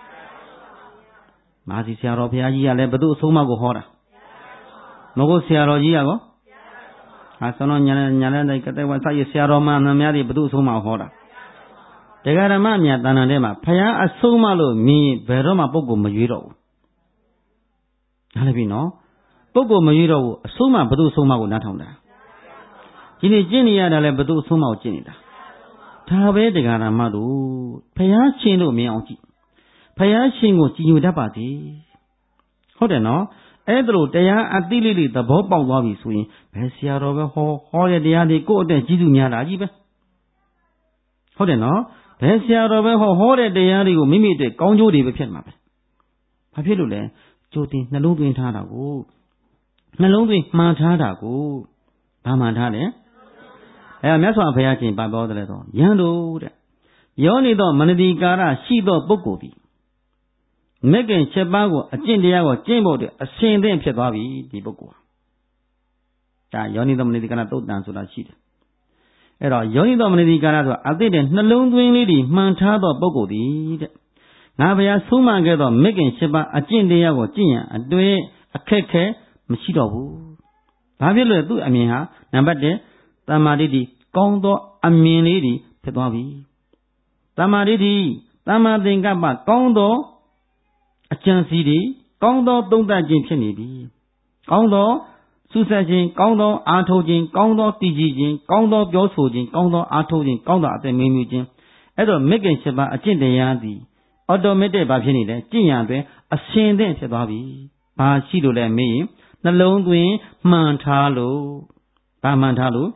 မဟာစီဆရာတော်ဘုရားကြီးကလည်းဘသူအဆုံးမကိုဟောတာမဟုတ်ဆရာတော်ကြီးကကောဆွမ်းလို့ညာနာကတဲ့ဝဆရာဆရာတော်မှန်များတွေဘသူအဆုံးမဟောတာတရားဓမ္မအမြတ်တဏ္ဍာထဲမှာဘုရားအဆုံးမလို့မြင်ဘယ်တော့မှပုဂ္ဂိုလ်မရွေးတော့ဘူးနားလည်ပြီနော်ပုဂ္ဂိုလ်မရွေးတော့ဘူးအဆုံးမဘသူအဆုံးမကိုနားထောင်တာဒီနေ့ကျင့်နေရတာလဲဘသူအဆုံးမကိုကျင့်နေတာဒါပဲတရားဓမ္မတို့ဘုရားရှင်လို့မြင်အောင်ကြည့်ဘုရားရှင်ကိုကြည်ညိုတတ်ပါစေဟုတ်တယ်နော်အဲ့ဒါလို့တရားအတိလေးတွေသဘောပေါက်သွားပြီဆိုရင်ဘယ်ဆရာတော်ပဲဟောတဲ့တရားတွေကိုယ့်အတက်ကြီးစုများတာကြီးပဲဟုတ်တယ်နော်ဘယ်ဆရာတော်ပဲဟောတဲ့တရားတွေကိုမိမိအတွက်ကောင်းကျိုးတွေပဲဖြစ်မှာပဲဘာဖြစ်လို့လဲကြိုတင်နှလုံးသွင်းထားတာကိုနှလုံးသွင်းမှန်ထားတာကိုဘာမှန်ထားလဲမြတ်စွာဘုရားရှင်ပြောတယ်တော့ယန္တုတဲ့ယောနေသောမနတိကာရရှိသောပုဂ္ဂိုလ်သည်မဂ္ဂင်7ပါးကိုအကျင့်တရားကိုကျင့်ဖို့အစဉ်သင့်ဖြစ်သွားပြီဒီပုဂ္ဂိုလ်ဟာဒါယောနိသောမနတိကာရသုတ်တံဆိုတာရှိတယ်အဲ့တော့ယောနိသောမနတိကာရဆိုတာအသိတဲ့နှလုံးသွင်းလေးတွေမှန်ထားသောပုဂ္ဂိုလ်သည်တဲ့ငါဘုရားဆုံးမခဲ့သောမဂ္ဂင်7ပါးအကျင့်တရားကိုကျင့်ရန်အတွင်းအခက်ခဲမရှိတော့ဘူးဘာဖြစ်လို့သူ့အမြင်ဟာနံပါတ်1တမ္မာဒိဋ္ဌိကောင်းသောအမြင်လေးတွေဖြစ်သွားပြီတမ္မာဒိဋ္ဌိတမ္မာသင်္ကပ္ပကောင်းသောအကျင့်စီတွေကောင်းသောသုံးသပ်ခြင်းဖြစ်နေပြီကောင်းသောစူးစက်ခြင်းကောင်းသောအားထုတ်ခြင်းကောင်းသောတည်ကြည်ခြင်းကောင်းသောပြောဆိုခြင်းကောင်းသောအားထုတ်ခြင်းကောင်းသောအသက်မွေးမြူခြင်းအဲ့တော့မဂ္ဂင်7ပါးအကျင့်တရားသည်အော်တိုမက်တစ်ဘာဖြစ်နေလဲကျင့်ရအတွင်းအရှင်သင့်ဖြစ်သွားပြီဘာရှိလို့လဲမေးရင်နှလုံးသွင်းမှန်ထားလို့ဘာမှန်ထားလို့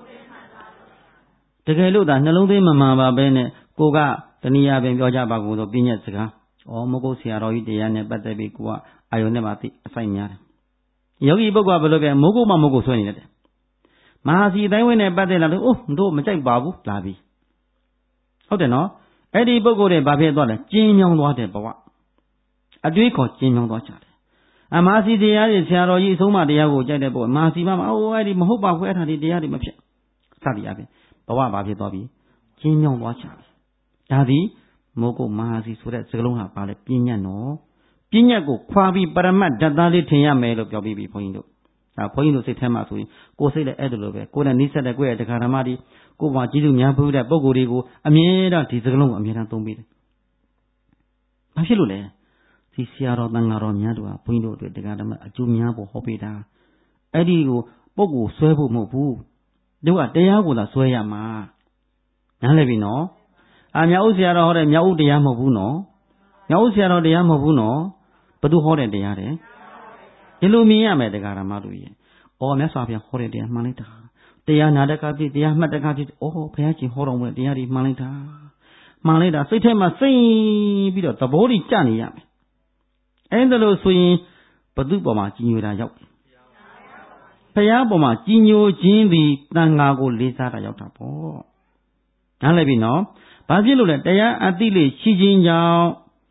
တကယ်လို့ဒါနှလုံးသွင်းမမှန်ပါပဲနဲ့ကိုကတနည်းအားဖြင့်ပြောကြပါကုန်သောပြဉ္ညတ်စကားမဟုတ်ဆရာတော်ကြီးတရားနဲ့ပတ်သက်ပြီးကိုကအာယုန်နဲ့မှသိအဆိုင်များတယ်ယောဂီပုဂ္ဂိုလ်ကဘယ်လိုပဲမိုးကုတ်မှမိုးကုတ်ဆွဲနေတယ်မဟာစီတိုင်းဝင်းနဲ့ပတ်သက်လာလို့တို့မကြိုက်ပါဘူးလာပြီဟုတ်တယ်နော်အဲ့ဒီပုဂ္ဂိုလ်တွေဘာဖြစ်သွားလဲကျင်းမြောင်းသွားတဲ့ဘဝအတွေးခေါ်ကျင်းမြောင်းသွားကြတယ်မဟာစီတရားကြီးဆရာတော်ကြီးအဆုံးအမတရားကိုကြိုက်တဲ့ပုဂ္ဂိုလ်မဟာစီမအဲ့ဒီမဟုတ်ပါဘူးအဲ့ဒါဒီတရားတွေမဖြစ်စသည်အပြင်ဘဝဘာဖြစ်သွားပြီကျင်းမြောင်းသွားကြပြီဒါသည်မိုးကုတ်မဟာစီဆိုတဲ့စကားလုံးဟာပါလေပြဉ္ညတ်နော်ပြဉ္ညတ်ကိုခွာပြီးပရမတ်ဓာတ်သားလေးထင်ရမယ်လို့ပြောပြီးပြီဘုန်းကြီးတို့ဒါဘုန်းကြီးတို့စိတ်ထဲမှာဆိုရင်ကိုယ်စိတ်လည်းအဲ့ဒါလိုပဲကိုယ်နဲ့နှိစက်တဲ့ကိုယ့်ရဲ့တရားဓမ္မတွေကိုယ်မှာကျေးဇူးများဖို့တဲ့ပုံကိုယ်တွေကိုအမြဲတမ်းဒီစကားလုံးကိုအမြဲတမ်းသုံးပေးတယ်ဘာဖြစ်လို့လဲဒီဆရာတော်တန်ဃာတော်များတို့ဟာဘုန်းကြီးတို့အတွက်တရားဓမ္မအကျိုးများဖို့ဟောပေးတာအဲ့ဒီကိုပုံကိုဆွဲဖို့မဟုတ်ဘူးတို့ကတရားကိုသာဆွဲရမှာနားလည်ပြီနော်မြောက်ဥဆရာတော်ဟောတဲ့မြောက်ဥတရားမဟုတ်ဘူးနော်မြောက်ဥဆရာတော်တရားမဟုတ်ဘူးနော်ဘသူဟောတဲ့တရားတဲ့ဒီလိုမြင်ရမယ်တရားဓမ္မတို့ရဲ့မြတ်စွာဘုရားဟောတဲ့တရားမှန်လိုက်တာတရားနာတကဖြစ်တရားမှတ်တကဖြစ်ဘုရားရှင်ဟောတော်မူတဲ့တရားတွေမှန်လိုက်တာစိတ်ထဲမှာစိတ်ပြီးတော့သဘောတွေကြနေရမယ်အဲ့ဒါလို့ဆိုရင်ဘသူပေါ်မှာကြီးညိုတာရောက်ဘုရားပေါ်မှာကြီးညိုခြင်းသည်တန်ခါကိုလေးစားတာရောက်တာပေါ့နားလည်ပြီနော်ဘာဖြစ်လို့လဲတရားအတိလေးရှိခြင်းကြောင့်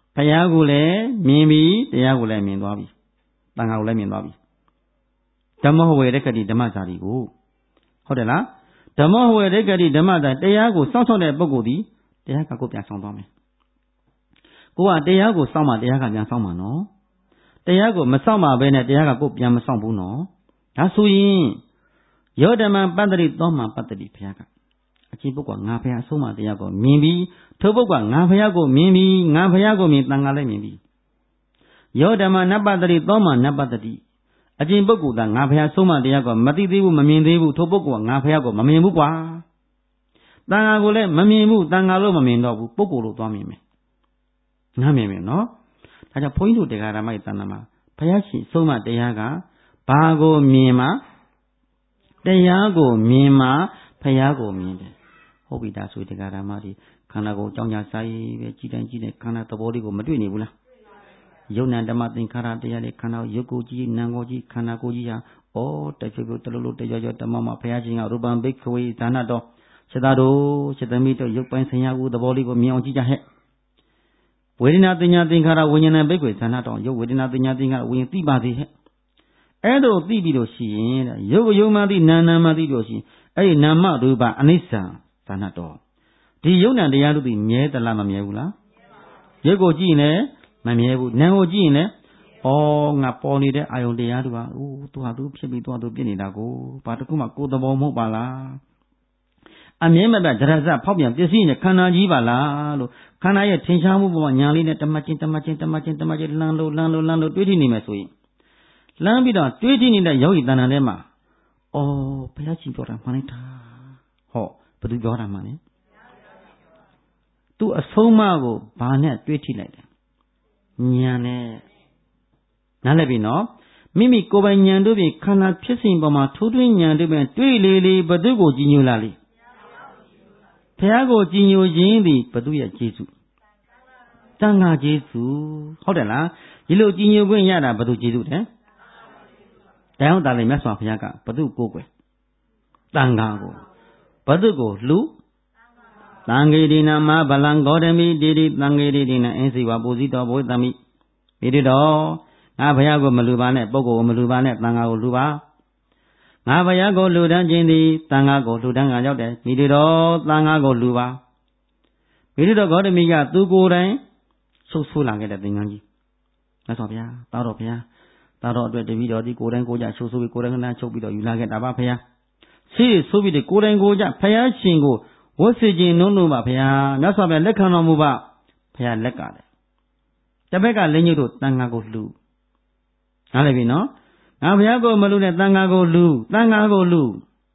ဖယားကိုလည်းမြင်ပြီတရားကိုလည်းမြင်သွားပြီတန်ခါကိုလည်းမြင်သွားပြီဓမ္မဝေရကတိဓမ္မစာရီကိုဟုတ်တယ်လားဓမ္မဝေရကတိဓမ္မစာတရားကိုစောင့်ရှောက်တဲ့ပုဂ္ဂိုလ်ဒီတရားကကိုပြန်ဆောင်သွားမယ်ကိုကတရားကိုစောင့်မှတရားကပြန်ဆောင်မှာနော်တရားကိုမစောင့်မှပဲနဲ့တရားကကိုပြန်မဆောင်ဘူးနော်ဒါဆိုရင်ယောဓမ္မပတ္တိသောမှပတ္တိဖယားကအချင်းပုဂ္ဂိုလ်ငါဖယားအဆုံးမတရားကိုမြင်ပြီးထိုပုဂ္ဂိုလ်ငါဖယားကိုမြင်ပြီးငါဖယားကိုမြင်တန်ခါလည်းမြင်ပြီးယောဓမ္မနပတ္တိသောမှနပတ္တိအချင်းပုဂ္ဂိုလ်ကငါဖယားဆုံးမတရားကိုမသိသေးဘူးမမြင်သေးဘူးထိုပုဂ္ဂိုလ်ကငါဖယားကိုမမြင်ဘူးကွာတန်ခါကိုလည်းမမြင်ဘူးတန်ခါလို့မမြင်တော့ဘူးပုဂ္ဂိုလ်လို့သွားမြင်မယ်ငါမြင်မယ်နော်ဒါကြောင့်ဘုန်းကြီးတို့တရားဓမ္မရဲ့တဏ္ဍာမှာဘုရားရှင်ဆုံးမတရားကဘာကိုမြင်မှတရားကိုမြင်မှဘုရားကိုမြင်တယ်ဟုတ်ပြီဒါဆိုတရားဓမ္မဒီခန္ဓာကိုယ်ကြောင်းကြစာရေးပဲကြည်တိုင်းကြည်တဲ့ခန္ဓာသဘောလေးကိုမတွေ့နေဘူးလားယုံနာဓမ္မသင်္ခါရတရားလေးခန္ဓာရုပ်ကိုကြည့်နာမ်ကိုကြည့်ခန္ဓာကိုယ်ကြီးဟာတဖြည်းဖြည်းတလူလူတရောရောတမမဘုရားရှင်ကရူပံဘိက္ခဝေဒါနတော်စေတတို့စေတမိတို့ရုပ်ပိုင်းဆင်ရကိုသဘောလေးကိုမြင်အောင်ကြည့်ကြဟဲ့ဝေဒနာတင်ညာသင်္ခါရဝိညာဏဘိက္ခွေဌာနတော်ရုပ်ဝေဒနာတင်ညာသင်္ခါရဝိညာဉ်သိပါသေးဟဲ့အဲ့ဒါသိပြီးလို့ရှိရင်တဲ့ရုပ်ကိုယုံမှသိနာနာမှသိလို့ရှိရင်အဲ့ဒီနာမရူပအနိစ္စဌာနတော်ဒီယုံနာတရားတို့ဒီမြဲသလားမမြဲဘူးလားရုပ်ကိုကြည့်ရင်လည်းမမြဲဘူးနာမ်ကိုကြည့်ရင်လည်းငါပေါ်နေတဲ့အာယုန်တရားတို့ဟာသူဟာသူဖြစ်ပြီးသူပြစ်နေတာကိုဘာတစ်ခုမှကိုယ်သဘောမဟုတ်ပါလားအမြဲမပြတ်ဒရဇဖောက်ပြန်ပစ္စည်းနဲ့ခန္ဓာကြီးပါလားလို့ခန္ဓာရဲ့ထင်ရှားမှုပေါ်မှာညာလေးနဲ့တမချင်းလှမ်းလို့တွေးကြည့်နေမယ်ဆိုရင်လှမ်းပြီးတော့တွေးကြည့်နေတဲ့ယောဂီတဏ္ဍာထဲမှာဘုရားရှင်ပြောတာမှန်လိုက်တာဘယ်သူပြောတာမှန်လဲသူအဆုံးမကိုဘာနဲ့တွေးကြည့်လိုက်တယ်ညာနဲ့နားလည်ပြီနော်မိမိကိုယ်ပိုင်ဉာဏ်တို့ဖြင့်ခန္ဓာဖြစ်စဉ်ပေါ်မှာထိုးထွင်းဉာဏ်တို့ဖြင့်တွေးလေဘသူကိုကြည်ညိုလာလေဘုရားကိုကြည်ညိုခြင်းသည်ဘသူရဲ့ကျေးဇူးတန်ခါကျေးဇူးဟုတ်တယ်လားဒီလိုကြည်ညိုခွင့်ရတာဘသူကျေးဇူးတဲ့တရားတော်လည်းမြတ်စွာဘုရားကဘသူကိုးကွယ်တန်ခါကိုဘသူကိုလှူတန်ခေဒီနာမဗလံဂေါတမိတိတိတန်ခေဒီနာအင်းစီဝပူဇိတော်ဘုသမိဣတိတော်ငါဘုရားကိုမလှူပါနဲ့ပုဂ္ဂိုလ်ကိုမလှူပါနဲ့တန်ခါကိုလှူပါငါဘုရားကိုလှူဒန်းခြင်းသည်တန်ခါကိုလှူဒန်းကရောက်တယ်ဣတိတော်တန်ခါကိုလှူပါဣတိတော်ဂေါတမိကသူကိုယ်တိုင်ဆုတ်ဆိုးလာခဲ့တဲ့သင်္ကန်းကြီးမြတ်စွာဘုရားတာတော်ဘုရားတာတော်အတွက်တပည့်တော်ဒီကိုယ်တိုင်ကိုကြဆုတ်ဆိုးပြီးကိုယ်တိုင်ကနာချုပ်ပြီးတော့ယူလာခဲ့တာပါဘုရားဆေးဆိုးပြီးကိုယ်တိုင်ကိုကြဘုရားရှင်ကိုဝတ်စေခြင်းနှုံးလို့ပါဘုရားမြတ်စွာဘုရားလက်ခံတော်မူပါဘုရားလက်ကတယ်တပည့်ကလင်းညွတ်တို့တန်ခါကိုလှူနားလည်ပြီနော်ငါဘုရားကိုမလှူနဲ့တန်ခါကိုလှူတန်ခါကိုလှူ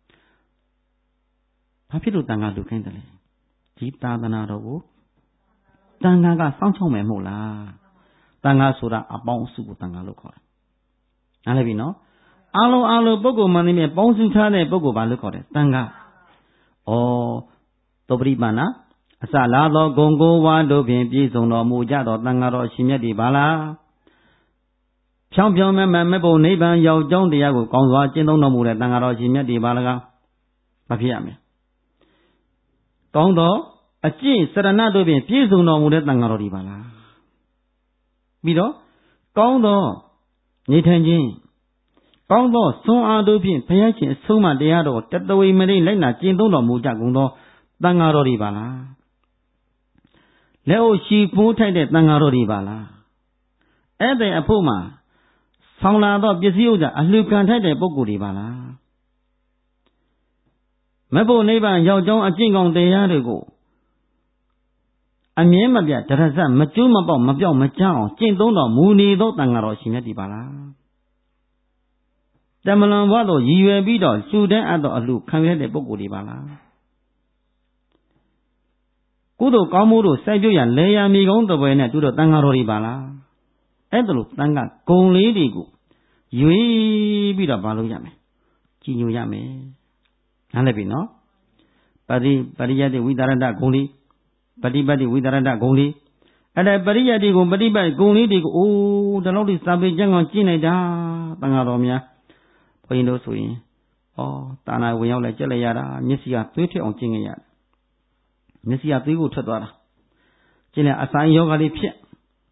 ဘာဖြစ်လို့တန်ခါလှူခိုင်းတယ်လဲဒီသာသနာတော်ကိုတန်ခါကစောင့်ရှောက်မယ်မဟုတ်လားတန်ခါဆိုတာအပေါင်းအစုကိုတန်ခါလို့ခေါ်တယ်နားလည်ပြီနော်အားလုံးပုဂ္ဂိုလ်မှန်နေမြဲပေါင်းစုထားတဲ့ပုဂ္ဂိုလ်ဘာလို့ခေါ်တယ်တန်ခါသောပရိပါဏအစလာသောဂုံကိုဝါတို့ဖြင့်ပြည့်စုံတော်မူကြသောတန်ခါတော်ရှင်မြတ်ဒီပါလားဖြောင်းမဲ့ဖို့နိဗ္ဗာန်ရောက်ကြောင်းတရားကိုကောင်းစွာကျင့်သုံးတော်မူတဲ့တန်ခါတော်ရှင်မြတ်ဒီပါလားမဖြစ်ရမယ်ကောင်းသောအကျင့်စရဏတို့ဖြင့်ပြည့်စုံတော်မူတဲ့တန်ခါတော်ဒီပါလားပြီးတော့ကောင်းသောနေထိုင်ခြင်းကောင်းသောစွမ်းအားတို့ဖြင့်ဘုရားရှင်အဆုံးအမတရားတော်တတဝိမရိလိုက်နာကျင့်သုံးတော်မူကြကုန်သောတန်ခါတော်ဒီပါလားလက်အိုရှိဖိုးထိုက်တဲ့တန်ခါတော်ဒီပါလားဧည့်သည်အဖို့မှာဆောင်လာသောပစ္စည်းဥစ္စာအလှခံထိုက်တဲ့ပုဂ္ဂိုလ်တွေပါလားမဖို့နိဗ္ဗာန်ရောက်ကြောင်းအကျင့်ကောင်းတရားတွေကိုအမြဲမပြတ်ဒရဇမကျိုးမပေါက်မပြောက်မကြအောင်ကျင့်သုံးတော်မူနေသောတန်ခါတော်ရှင်မြတ်ဒီပါလားတမလွန်ဘဝသို့ရည်ရွယ်ပြီးတော့လှူဒန်းအပ်သောအလှခံရတဲ့ပုဂ္ဂိုလ်တွေပါလားကုသိုလ်ကောင်းမှုတို့စိုက်ပျိုးရလဲရမြေကောင်းတပွဲနဲ့တူတော့တန်ခါတော်တွေပါလားအဲ့ဒါလို့တန်ခါဂုံလေးတွေကိုရွေးပြီးတော့မလုပ်ရမယ်ကြည်ညိုရမယ်နားလည်ပြီနော်ပရိယတ္တိဝိသရတဂုံလေးပฏิပတ်တိဝိသရတဂုံလေးအဲ့ဒါပရိယတ္တိကိုပฏิပတ်ဂုံလေးတွေကိုဒီလောက်ထိစာပေကျမ်းကောင်ကျင့်လိုက်တာတန်ခါတော်များဘုန်းကြီးတို့ဆိုရင်တာနာဝင်ရောက်လိုက်ကြက်လိုက်ရတာမျက်စိကသွေးထွက်အောင်ကျင့်ခဲ့ရတယ်မျက်စိကသွေးကိုထွက်သွားတာကျင့်လိုက်အဆိုင်ယောဂလေးဖြစ်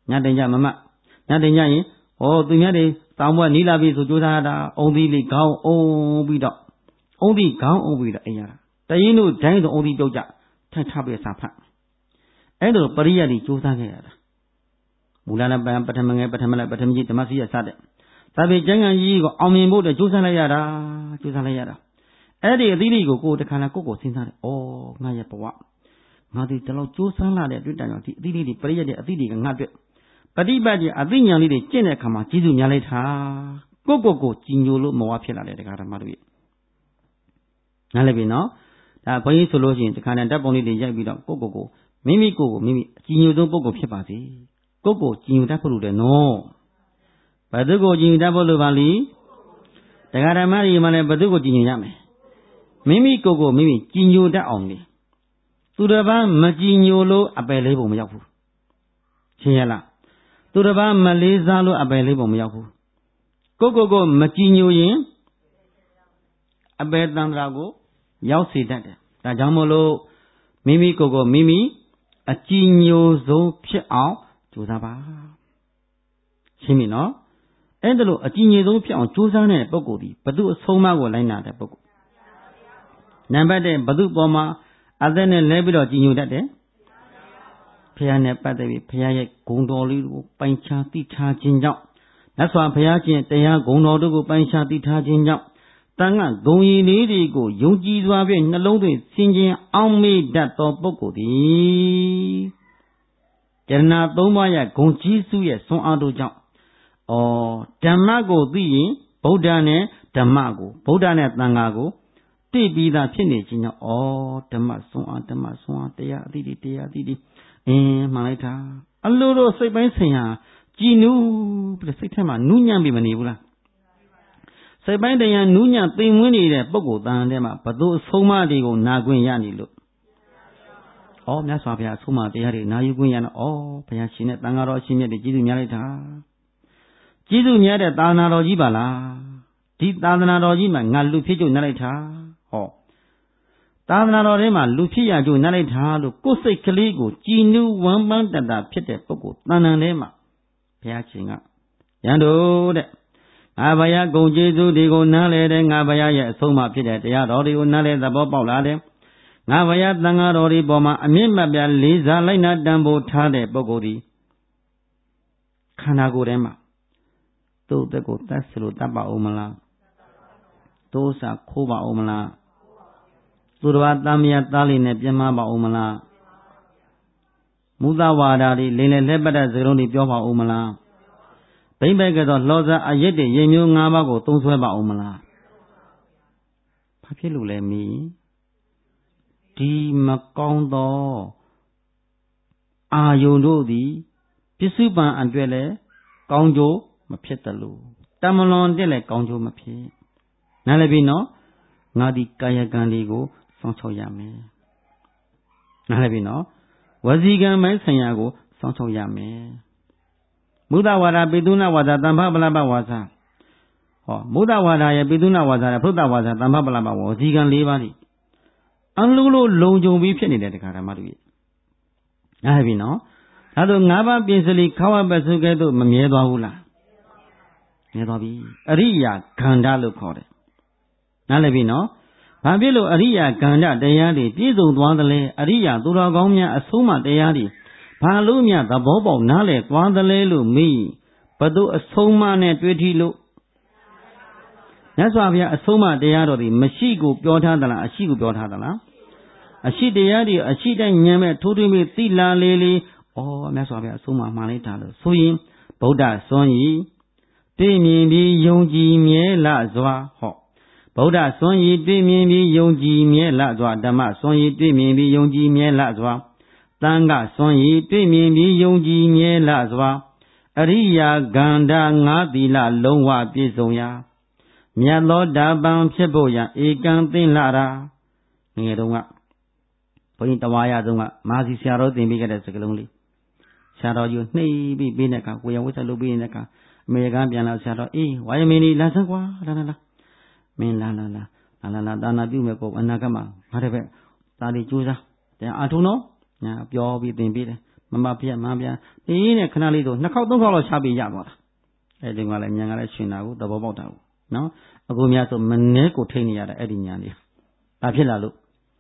ညတင်ကြမမညတင်ကြရင်သူများတွေတောင်းပွဲနီးလာပြီဆိုကြိုးစားတာအုံသီးလေးခေါင်းအုံပြီးတော့အိမ်ရတာတရင်တို့ဒိုင်းဆိုအုံသီးပြုတ်ကြထပ်ထပ်ပြီးစာဖတ်အဲ့လိုပရိယတ်တွေကြိုးစားခဲ့ရတာမူလနာပထမငယ်ပထမလိုက်ပထမကြီးဓမ္မစီရစတဲ့ဒါပေကျမ်းဂန်ကြီးကိုအောင်မြင်ဖို့အတွက်ကြိုးစားလိုက်ရတာအဲ့ဒီအသီးလေးကိုတခါလာကိုစဉ်းစားတယ်ငါရဲ့ဘဝငါဒီတလောက်ကြိုးစားလာတဲ့အတွက်တောင်ဒီအသီးလေးတွေပရိယတ်တဲ့အသီးတွေကငါအတွက်ပฏิပတ်ကြီးအသိဉာဏ်လေးတွေကျင့်တဲ့အခါမှာကျေးဇူးများလိုက်တာကိုကြည်ညိုလို့မဝဖြစ်လာတဲ့တရားဓမ္မတို့ရဲ့နားလည်ပြီနော်ဒါဘုန်းကြီးဆိုလို့ရှိရင်တခါနဲ့ဓာတ်ပုံလေးတွေရိုက်ပြီးတော့ကိုမိမိအကြည်ညိုဆုံးပုဂ္ဂိုလ်ဖြစ်ပါစေကိုကြည်ညိုတတ်ဖို့လိုတယ်နော်ဘယ်သူကိုကြည်ညိုတတ်ဖို့လိုပါလိတရားဓမ္မတွေမှာလည်းဘယ်သူကိုကြည်ညိုရမယ်မိမိကိုကြည်ညိုတတ်အောင်လေသူတစ်ပါးမကြည်ညိုလို့အပယ်လေးပုံမရောက်ဘူးရှင်းရလားသူတစ်ပါးမလေးစားလို့အပယ်လေးပုံမရောက်ဘူးကိုမကြည်ညိုရင်အပယ်တန်ត្រာကိုရောက်စေတတ်တယ်ဒါကြောင့်မို့လို့မိမိကိုအကြည်ညိုဆုံးဖြစ်အောင်ကြိုးစားပါရှင်းပြီနော်အဲ့ဒါလို့အကြည်ညိုဆုံးဖြစ်အောင်ကြိုးစားတဲ့ပုဂ္ဂိုလ်ဒီဘသူအဆုံးအမကိုလိုက်နာတဲ့ပုဂ္ဂိုလ်နံပါတ်1ဘသူပေါ်မှာအသက်နဲ့လဲပြီးတော့ကြည်ညိုတတ်တယ်ဘုရားနဲ့ပတ်သက်ပြီးဘုရားရဲ့ဂုဏ်တော်လေးကိုပိုင်ခြားသိထားခြင်းကြောင့်မြတ်စွာဘုရားရှင်တရားဂုဏ်တော်တို့ကိုပိုင်ခြားသိထားခြင်းကြောင့်တန်ခါဂုဏ်ရည်လေးတွေကိုယုံကြည်စွာဖြင့်နှလုံးသွင်းဆင်ခြင်အောင်မေ့တတ်သောပုဂ္ဂိုလ်သည်ကျရဏသုံးပါးရဲ့ဂုဏ်ကြီးစုရဲ့ဆွမ်းအားတို့ကြောင့်ဓမ္မကိုသိရင်ဗုဒ္ဓနဲ့ဓမ္မကိုဗုဒ္ဓနဲ့သံဃာကိုသိပြီးသားဖြစ်နေခြင်းကြောင့်ဓမ္မဆွမ်းအားတရားအသီးတွေမှန်လိုက်တာအလိုလိုစိတ်ပိုင်းဆိုင်ရာကြည်နူးပြီးစိတ်ထဲမှာနူးညံ့ပြီးမနေဘူးလားစိတ်ပိုင်းတရားနူးညံ့သိမ်မွေးနေတဲ့ပုဂ္ဂိုလ်တန်တဲ့မှာဘသူအဆုံးအမတွေကိုနာခွင့်ရနေလို့မြတ်စွာဘုရားအဆုံးအမတရားတွေနာယူခွင့်ရတော့ဘုရားရှင်နဲ့တန်ဃာတော်အရှင်မြတ်တွေကျေးဇူးများလိုက်တာကျေးဇူးများတဲ့သာသနာတော်ကြီးပါလားဒီသာသနာတော်ကြီးမှာငါလူဖြစ်ကြုံနှက်လိုက်တာသာသနာတော်ထဲမှာလူဖြစ်ရကြုံနှက်လိုက်တာလို့ကိုယ်စိတ်ကလေးကိုကြည်နူးဝမ်းပန်းတတ်တာဖြစ်တဲ့ပုဂ္ဂိုလ်တန်တန်ထဲမှာဘုရားရှင်ကရန်တို့တဲ့ငါဘုရားဂုဏ်ကျေးဇူးတွေကိုနားလဲတယ်ငါဘုရားရဲ့အဆုံးအမဖြစ်တဲ့တရားတော်တွေကိုနားလဲသဘောပေါက်လာတယ်ငါဘုရားသံဃာတော်တွေပေါ်မှာအမြင့်မပြလေးစားလိုက်နာတန်ဖိုးထားတဲ့ပုဂ္ဂိုလ်ဒီခန္ဓာကိုယ်ထဲမှာသူ့သက်ကိုတတ်စလို့တတ်ပါဦးမလားဒုစရခိုးပါဦးမလားသူတော်ဘာသားမယားသားလေးနဲ့ပြင်းမပါဦးမလားမူသဝါဒတွေလိမ့်လေလက်ပတ်တဲ့စကားလုံးတွေပြောပါဦးမလားဘိမ့်ဘက်ကတော့လှော်စားအရက်တွေရေမျိုး၅ပါးကိုသုံးဆွဲပါဦးမလားဘာဖြစ်လို့လဲမီဒီမကောင်းသောအာယုန်တို့သည်ပစ္စုပန်အတွက်လဲကောင်းကျိုးမဖြစ်တယ်လို့တမလွန်တက်လဲကောင်းကျိုးမဖြစ်နားလည်ပြီနော်ငါဒီကာယကံလေးကိုစောင့်ရှောက်ရမယ်နားလည်ပြီနော်ဝစီကံပိုင်းဆိုင်ရာကိုစောင့်ရှောက်ရမယ်မုဒ္ဒဝါဒပိသုဏဝါဒတမ္ဖပလပဝါစာမုဒ္ဒဝါဒရဲ့ပိသုဏဝါဒရဲ့ဖုဒ္ဒဝါဒတမ္ဖပလပဝစီကံ၄ပါးဒီအလုံးလို့လုံခြုံပြီးဖြစ်နေတဲ့တရားဓမ္မတို့ရဲ့နားလည်ပြီနော်ဒါဆို၅ပါးပြင်စလီခဝပစုကဲ့သို့မမြဲသွားဘူးလားမြဲသွားပြီအရိယာခန္ဓာလို့ခေါ်တယ်နားလည်ပြီနော်ဘာဖြစ်လို့အရိယာခန္ဓာတရားတွေပြည့်စုံသွားသလဲအရိယာသူတော်ကောင်းများအဆုံးအမတရားတွေဘာလို့မြသဘောပေါက်နားလည်သွားသလဲလို့မေးဘသူအဆုံးအမနဲ့တွေ့ထီလို့မြတ်စွာဘုရားအဆုံးအမတရားတော်တွေမရှိကိုပြောထားသလားအရှိကိုပြောထားသလားအရှိတရားတွေအရှိတိုင်းဉာဏ်မဲ့ထိုးထွင်းပြီးသိလာလေလေမြတ်စွာဘုရားအဆုံးအမမှန်လိုက်တာလို့ဆိုရင်ဗုဒ္ဓစွန့်ဤတွေ့မြင်ပြီးယုံကြည်မြဲလာစွာဗုဒ္ဓစွန့်ဤတွေ့မြင်ပြီးယုံကြည်မြဲလာစွာဓမ္မစွန့်ဤတွေ့မြင်ပြီးယုံကြည်မြဲလာစွာသံဃာစွန့်ဤတွေ့မြင်ပြီးယုံကြည်မြဲလာစွာအရိယာဂန္ဓာ၅သီလလုံးဝပြည့်စုံရာမြတ်သောဓမ္မံဖြစ်ဖို့ရန်ဧကံသင်လာတာငယ်တုန်းကဘုန်းကြီးတဝါရဆုံးကမာစီဆရာတော်သင်ပေးခဲ့တဲ့စကားလုံးလေးဆရာတော်ကြီးနှိပ်ပြီးပေးတဲ့အခါကိုရဝိသလုပ်ပေးနေတဲ့အခါအမေရိကန်ပြန်လာဆရာတော်ဝါယမင်းကြီးလာစမ်းကွာလာမင်းလာသာနာပြုမယ်ကိုအနာဂတ်မှာငါတပည့်သားလေးကြိုးစားတရားအထုံးတော့ညာပြောပြီးသင်ပေးတယ် Mama Pia, Mabia, the in a canalito, Nakau don't call us happy Yamata. I think while I'm young, I should know the Bobota. No, a Gumiato Maneco Tania at Edignani. Apilla look.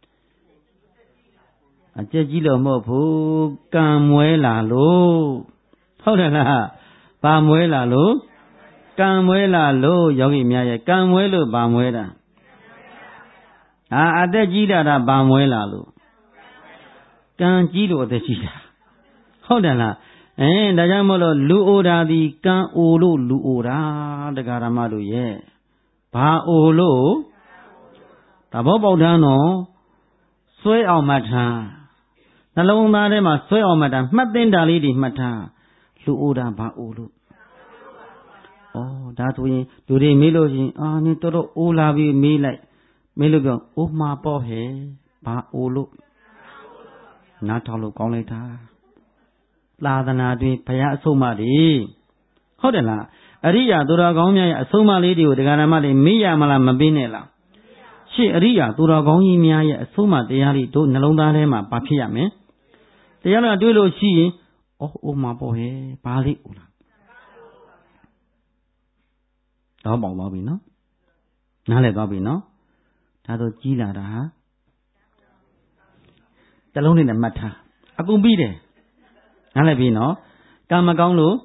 A Jegilo Mopu, Camuela lo. Hold on, Pamuela lo. Camuela lo, Yogi Maya, Camuelo, Bamuela. Ah, at the Gida Bamuela lo. Can Gido the Gida. Hold on, and the Yamolo Luoda the Can Ulu Luoda, the Garamadu, ye. Pa Olo, the Bobodano, Sway or Mata. The long Madama, Sway or Madam, Matin Dalidi Mata, Luoda Ba Ulu. Oh, that way, do they melody? Ah, Nitoro Ulavi me like Melody, oh, my boy, Ba Ulu. Not all of Colita. Ladana de Paya Somadi. Hodela, Aria Duragomia, Soma lady with the Garamadi, Mia Malamabinella. She Aria Duragomia, Soma, the Ali do Nalonda, Papia me. The Yana Dulo she, oh, my boy, Bali Ula. Double Bobby, no? Nale Bobby, no? Tado Gila, the lonely matter. I could be there. Nalabino, Gamagonglu,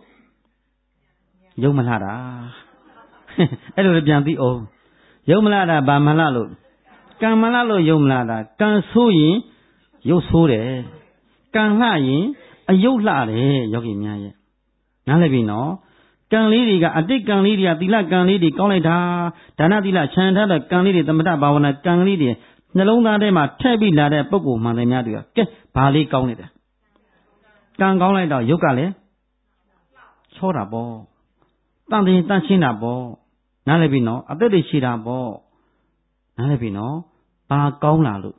Yomalada. I don't be on the old Yomalada Bamalalo. Gamalalo Yomlada, Gan Suyi, Yosure, Gan Lai, a Yolade, Yogi Maya. Nalabino, Gan Lidia, a dick Gan Lidia, Dila Gan Lidi, Coleta, Danadila, Chanta, Gan Lidi, the Matabawana, Gan Lidia, Nalonda de Ma, Tabby Lada, Pogo, Manamadia, get Pali Coleta. Gan Goleta, Yokale, Chora Bo, Tanti Tanchina Bo, Nalabino, a dirty Shira Bo, Nalabino, Pa Golalu.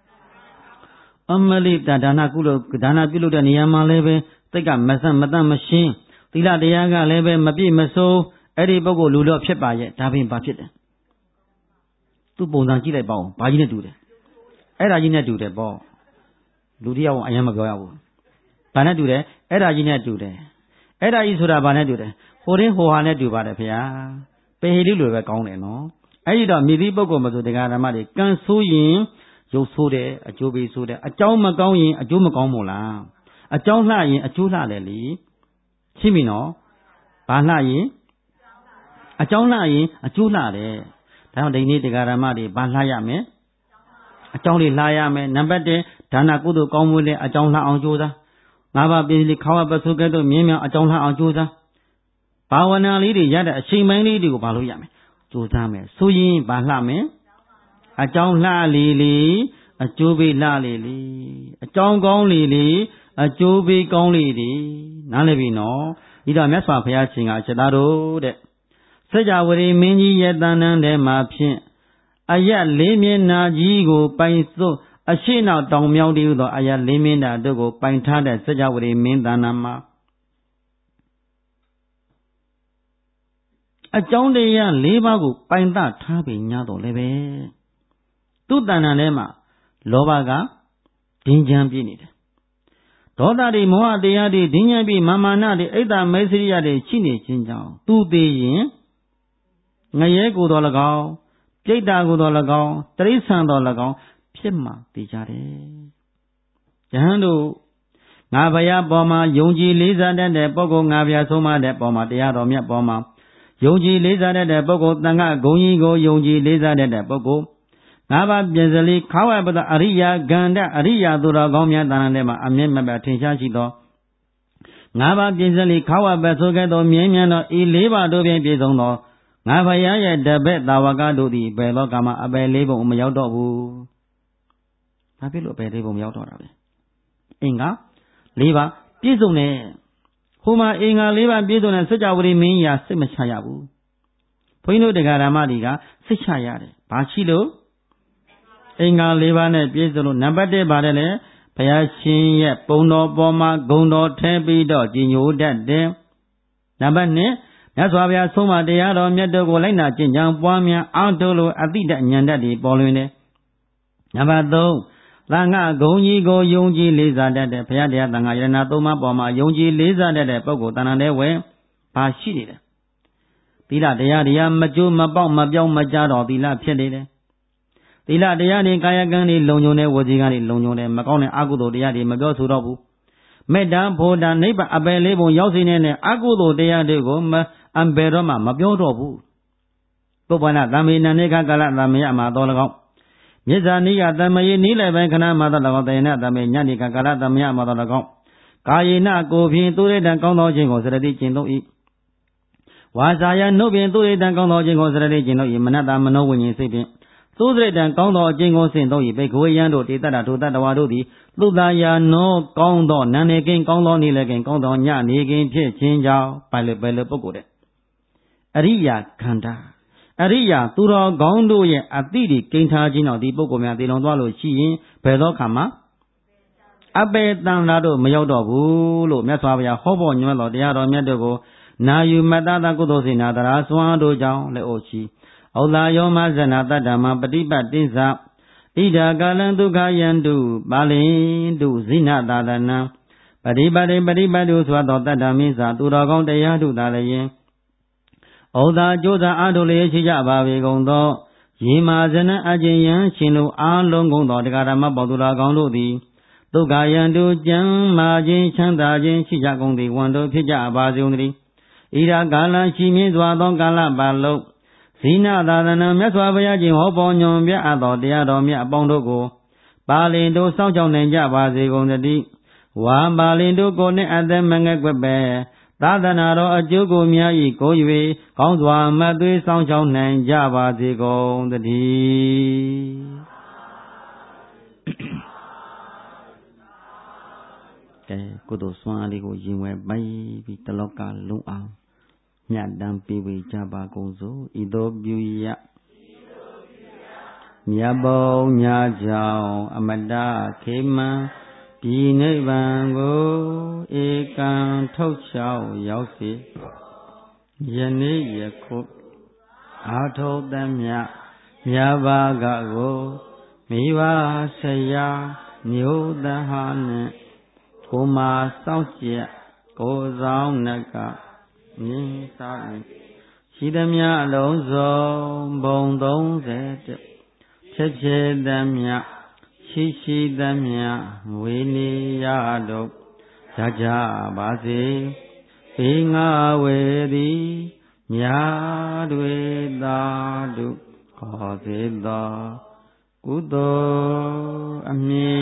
Umali Dana Gulu, Dana Bilu, the Niyama leve, take a Madame machine, Tila de Yaga leve, Mabi Maso, Eddie Bogo Lulo Chepa, Tabin Bucket. Two bones on Chile Bow, Pagina do that. Eragina do the ball. Ludio, I am a girl. Bana do that, Eragina do that. Era Isura Bana do that. Holding Hohana do Badapia. Pay little account, no. I don't meet Bogo to the Garamadi. Can so yin, Joe Sude, a Joby Sude, a John Magoin, a Jumagomola. A John Lai, a Jula Lily. Chimino, Banai, a John Lai, a Jula. Now they need the Garamadi, Banayame. A Johnny Layame, number day, Dana Kudu Gomule, a John La on Judah. Nava Billy Kawaba Sugato, Mimia, a John La on Judah. Bawana lady, Yada, a Shimang lady, Baluyame. Judame, Suyin, Balame. A John La Lily, a Juby La Lily. A John Gong Lily, a Juby Gong Lily. Nalevino, either Mespa Piaching, I said, I do that. Saja would a mini yet than and my pin. A yet limit na jigo by so a she now don't meow you though I yet limit that dogo by tada Saja would a mean than a ma. A John de ya lebago by that tapping yado leve. Tu dananema, Lobaga, Dinjam Binit. Toda de Moa de Yadi, Dinyabi, Mamana de Eda Mesia de Chini Chinjao, 2 days. Nayego Dolagao, Jadago Dolagao, $3 Dolagao, Pima, Dijare. Jahando Navaya Boma, Yonji Liza and the Bogo Navia Soma de Boma, the Adomia Boma, Yonji Liza and the Bogo Tanga, Goyigo, Yonji Liza and the Bogo. Nava Bezali, however, the Aria, Ganda, Aria Duragomia, Dananema, Amema Tinshashido. Nava Bezali, however, Sogato, Miamiano, Ileva Dobe Bezono. Navaya, the bed, Dawagado, the Belogama, a Belebo, Mayodo. Papilo Belebo Mayodo. Inga, Leva, Bizone. Huma Inga, Leva, Bizon, and such a way mean ya, Simachayabu. Pino de Garamadiga, Sichayade, Pachilo. Inga Levane Bizolo, Nabade Badele, Payashin yet, Bono Boma, Gondo, Tempido, Gino, that day. Nabane, that's why we are so much they are on Medogolena, Jinjang, Pamia, Antolo, Adida, Nyandadi, Bolune. Nabado, သံဃာဂုံကြီးကိုယုံကြည်လေးစားတတ်တဲ့ဘုရားတရားသံဃာယရဏသုံးပါးပေါ်မှာယုံကြည်လေးစားတတ်တဲ့ပုဂ္ဂိုလ်တဏ္ဍာနဲ့ဝယ်ဘာရှိနေတယ်သီလတရားတရားမကျိုးမပေါက်မပြောင်းမကြတော့သီလဖြစ်နေတယ်သီလတရားတွေကာယကံတွေလုံခြုံတယ်ဝစီကံတွေလုံခြုံတယ်မကောင်းတဲ့အကုသိုလ်တရားတွေမပြောဆိုတော့ဘူးမေတ္တာဖို့တာနိဗ္ဗာန်အပယ်လေးပုံရောက်စေနေတဲ့အကုသိုလ်တရားတွေကိုအံပယ်တော့မှမပြောတော့ဘူးပုပ္ပနာသံမေနနေခကာလသံမေယမှာတော်၎င်းမြစ္ဆာနိယသံမေယနိလည်းပိုင်းခဏမှာတော်၎င်းတေနသံမေညဏိခကာလသံမေယမှာတော်၎င်းကာယေနကိုဖြင့်သူရိတံကောင်းသောခြင်းကိုစရတိကျင့်သုံး၏ဝါစာယနှုတ်ဖြင့်သူရိတံကောင်းသောခြင်းကိုစရတိကျင့်သုံး၏မနတမနောဝိညာဉ်စိတ်ဖြင့်သူစရိတံကောင်းသောအကျင့်ကိုဆင့်သုံး၏ဘေကဝေယံတို့တေတ္တထိုတတ္တဝါတို့သည်သုတယာနောကောင်းသောနာနေကင်းကောင်းသောနေလည်းကင်းကောင်းသောညနေကင်းဖြစ်ခြင်းကြောင့်ပိုင်လေပုဂ္ဂိုလ်တဲ့အရိယာခန္ဓာအရိယာသူတော်ကောင်းတို့ရဲ့အတိတွေကိန်းထားခြင်းတော့ဒီပုဂ္ဂိုလ်များတည်လွန်သွားလို့ရှိရင်ဘယ်သောခါမှာအပေတန်လာတို့မရောက်တော့ဘူးလို့မြတ်စွာဘုရားဟောပေါ်ညွှန်တော်တရားတော်မြတ်တို့ကိုနာယူမတ္တကုသိုလ်စေနာတရာစွမ်းတို့ကြောင့်လက်အိုရှိဩလာယောမဇနာတတ္တမပฏิပတ်တိသဣဒာကာလံဒုက္ခယန္တုပါလင်တုဇိနသာသနံပฏิပတ်တိပฏิပတ်တုဆိုသောတတ္တမိစ္ဆာသူတော်ကောင်းတရားတို့သာလည်းဩသာကြိုးစားအားထုတ်လျက်ရှိကြပါပေကုန်သောယေမာဇနအကျဉ်ယံရှင်တို့အားလုံးကုန်သောတရားဓမ္မပေါသူတော်ကောင်းတို့သည်ဒုက္ခယန္တုကျမ်းမာခြင်းချမ်းသာခြင်းရှိကြကုန်သည်ဝန်တို့ဖြစ်ကြပါစေကုန်သတည်းဣဒာကာလရှိမြင့်စွာသောကာလပတ်လုံးဇိနသာသနာမြတ်စွာဘုရားရှင်ဟောပေါ်ညွှန်ပြအပ်သောတရားတော်မြတ်အပေါင်းတို့ကိုပါလင်တို့စောင့်ကြောက်နိုင်ကြပါစေကုန်သတည်းဝါပါလင်တို့ကိုနှင့်အသက်မငယ်ကွက်ပဲသာသနာတော်အကျိုးကိုများ၏ကို၍ကောင်းစွာမသွေးဆောင်ချောင်းနိုင်ကြပါစေကုန်သတည်းကုသိုလ်စွမ်းအားလေးကိုရင်ဝယ်ပိုက်ပြီးတလောကလုံးအောင်မြတ်တမ်းပေးဝေကြပါကုန်စို့ဤသို့ပြုရမြတ်ဘုံညာကြောင့်အမတခေမံဒီနိဗ္ဗာန်ကိုဧကံထုတ်ချောက်ရောက်စေယနေ့ယခုအာထုသမျှမြတ်ဘာကကိုမိဘဆရာမျိုးသဟာနှင့်ကိုမာစောင့်ကြက်ကိုဆောင်နကမြင်စားရှိသမျှအလုံးစုံဘုံ30ချက်ချက်သမျှရှိသမျှဝေနေရတို့ရကြပါစေဘေငါဝေသည်မြာတွေသာဓုခေါ်စေသောကုသိုလ်အမြတ်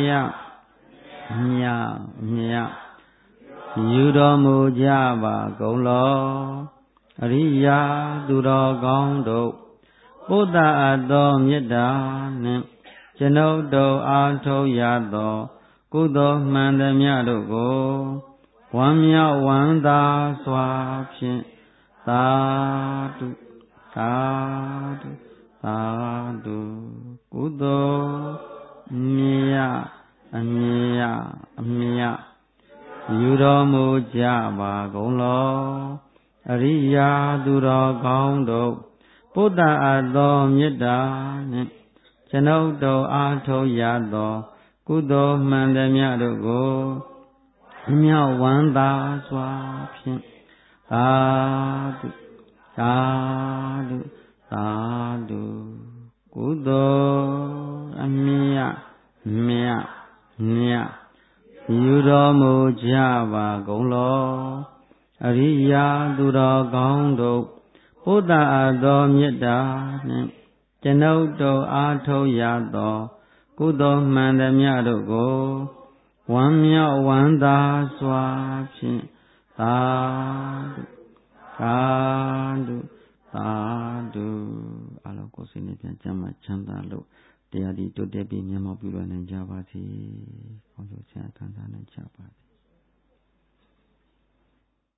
ယူတော်မူကြပါကုန်လောအရိယာသူတော်ကောင်းတို့ဘုဒ္ဓအပ်သောမေတ္တာနှင့်ကျွန်ုပ်တို့အားထုတ်ရသောကုသိုလ်မှန်သမျှတို့ကိုဝမ်းမြောက်ဝမ်းသာစွာဖြင့်သာဓုသာဓုသာဓုကုသိုလ်အမြတ်ယူတော်မူကြပါကုန်လောအရိယာသူတော်ကောင်းတို့ဘုဒ္ဓအပ်သောမေတ္တာနှင့်ကျွန်ုပ်တို့အားထုတ်ရသောကုသိုလ်မှန်သမျှတို့ကိုအမြောက်ဝမ်းသာစွာဖြင့်သာဓုသာဓုသာဓုကုသိုလ်အမြတ်ယူတော်မူကြပါကုန်လောအရိယာသူတော်ကောင်းတို့ဘုဒ္ဓအပ်သောမေတ္တာနှင့်ကျွန်ုပ်တို့အားထုတ်ရသောကုသိုလ်မှန်သမျှတို့ကိုဝမ်းမြောက်ဝမ်းသာစွာဖြင့်သာဓုသာဓုသာဓုအလောကိုယ်စိတ်နဲ့ပြန်ကျမ်းမှချမ်းသာလို့တရားဒီတိုးတက်ပြီးမျက်မှောက်ပြုနိုင်ကြပါစေ။ကောင်းကျိုးချမ်းသာနိုင်ကြပါစေ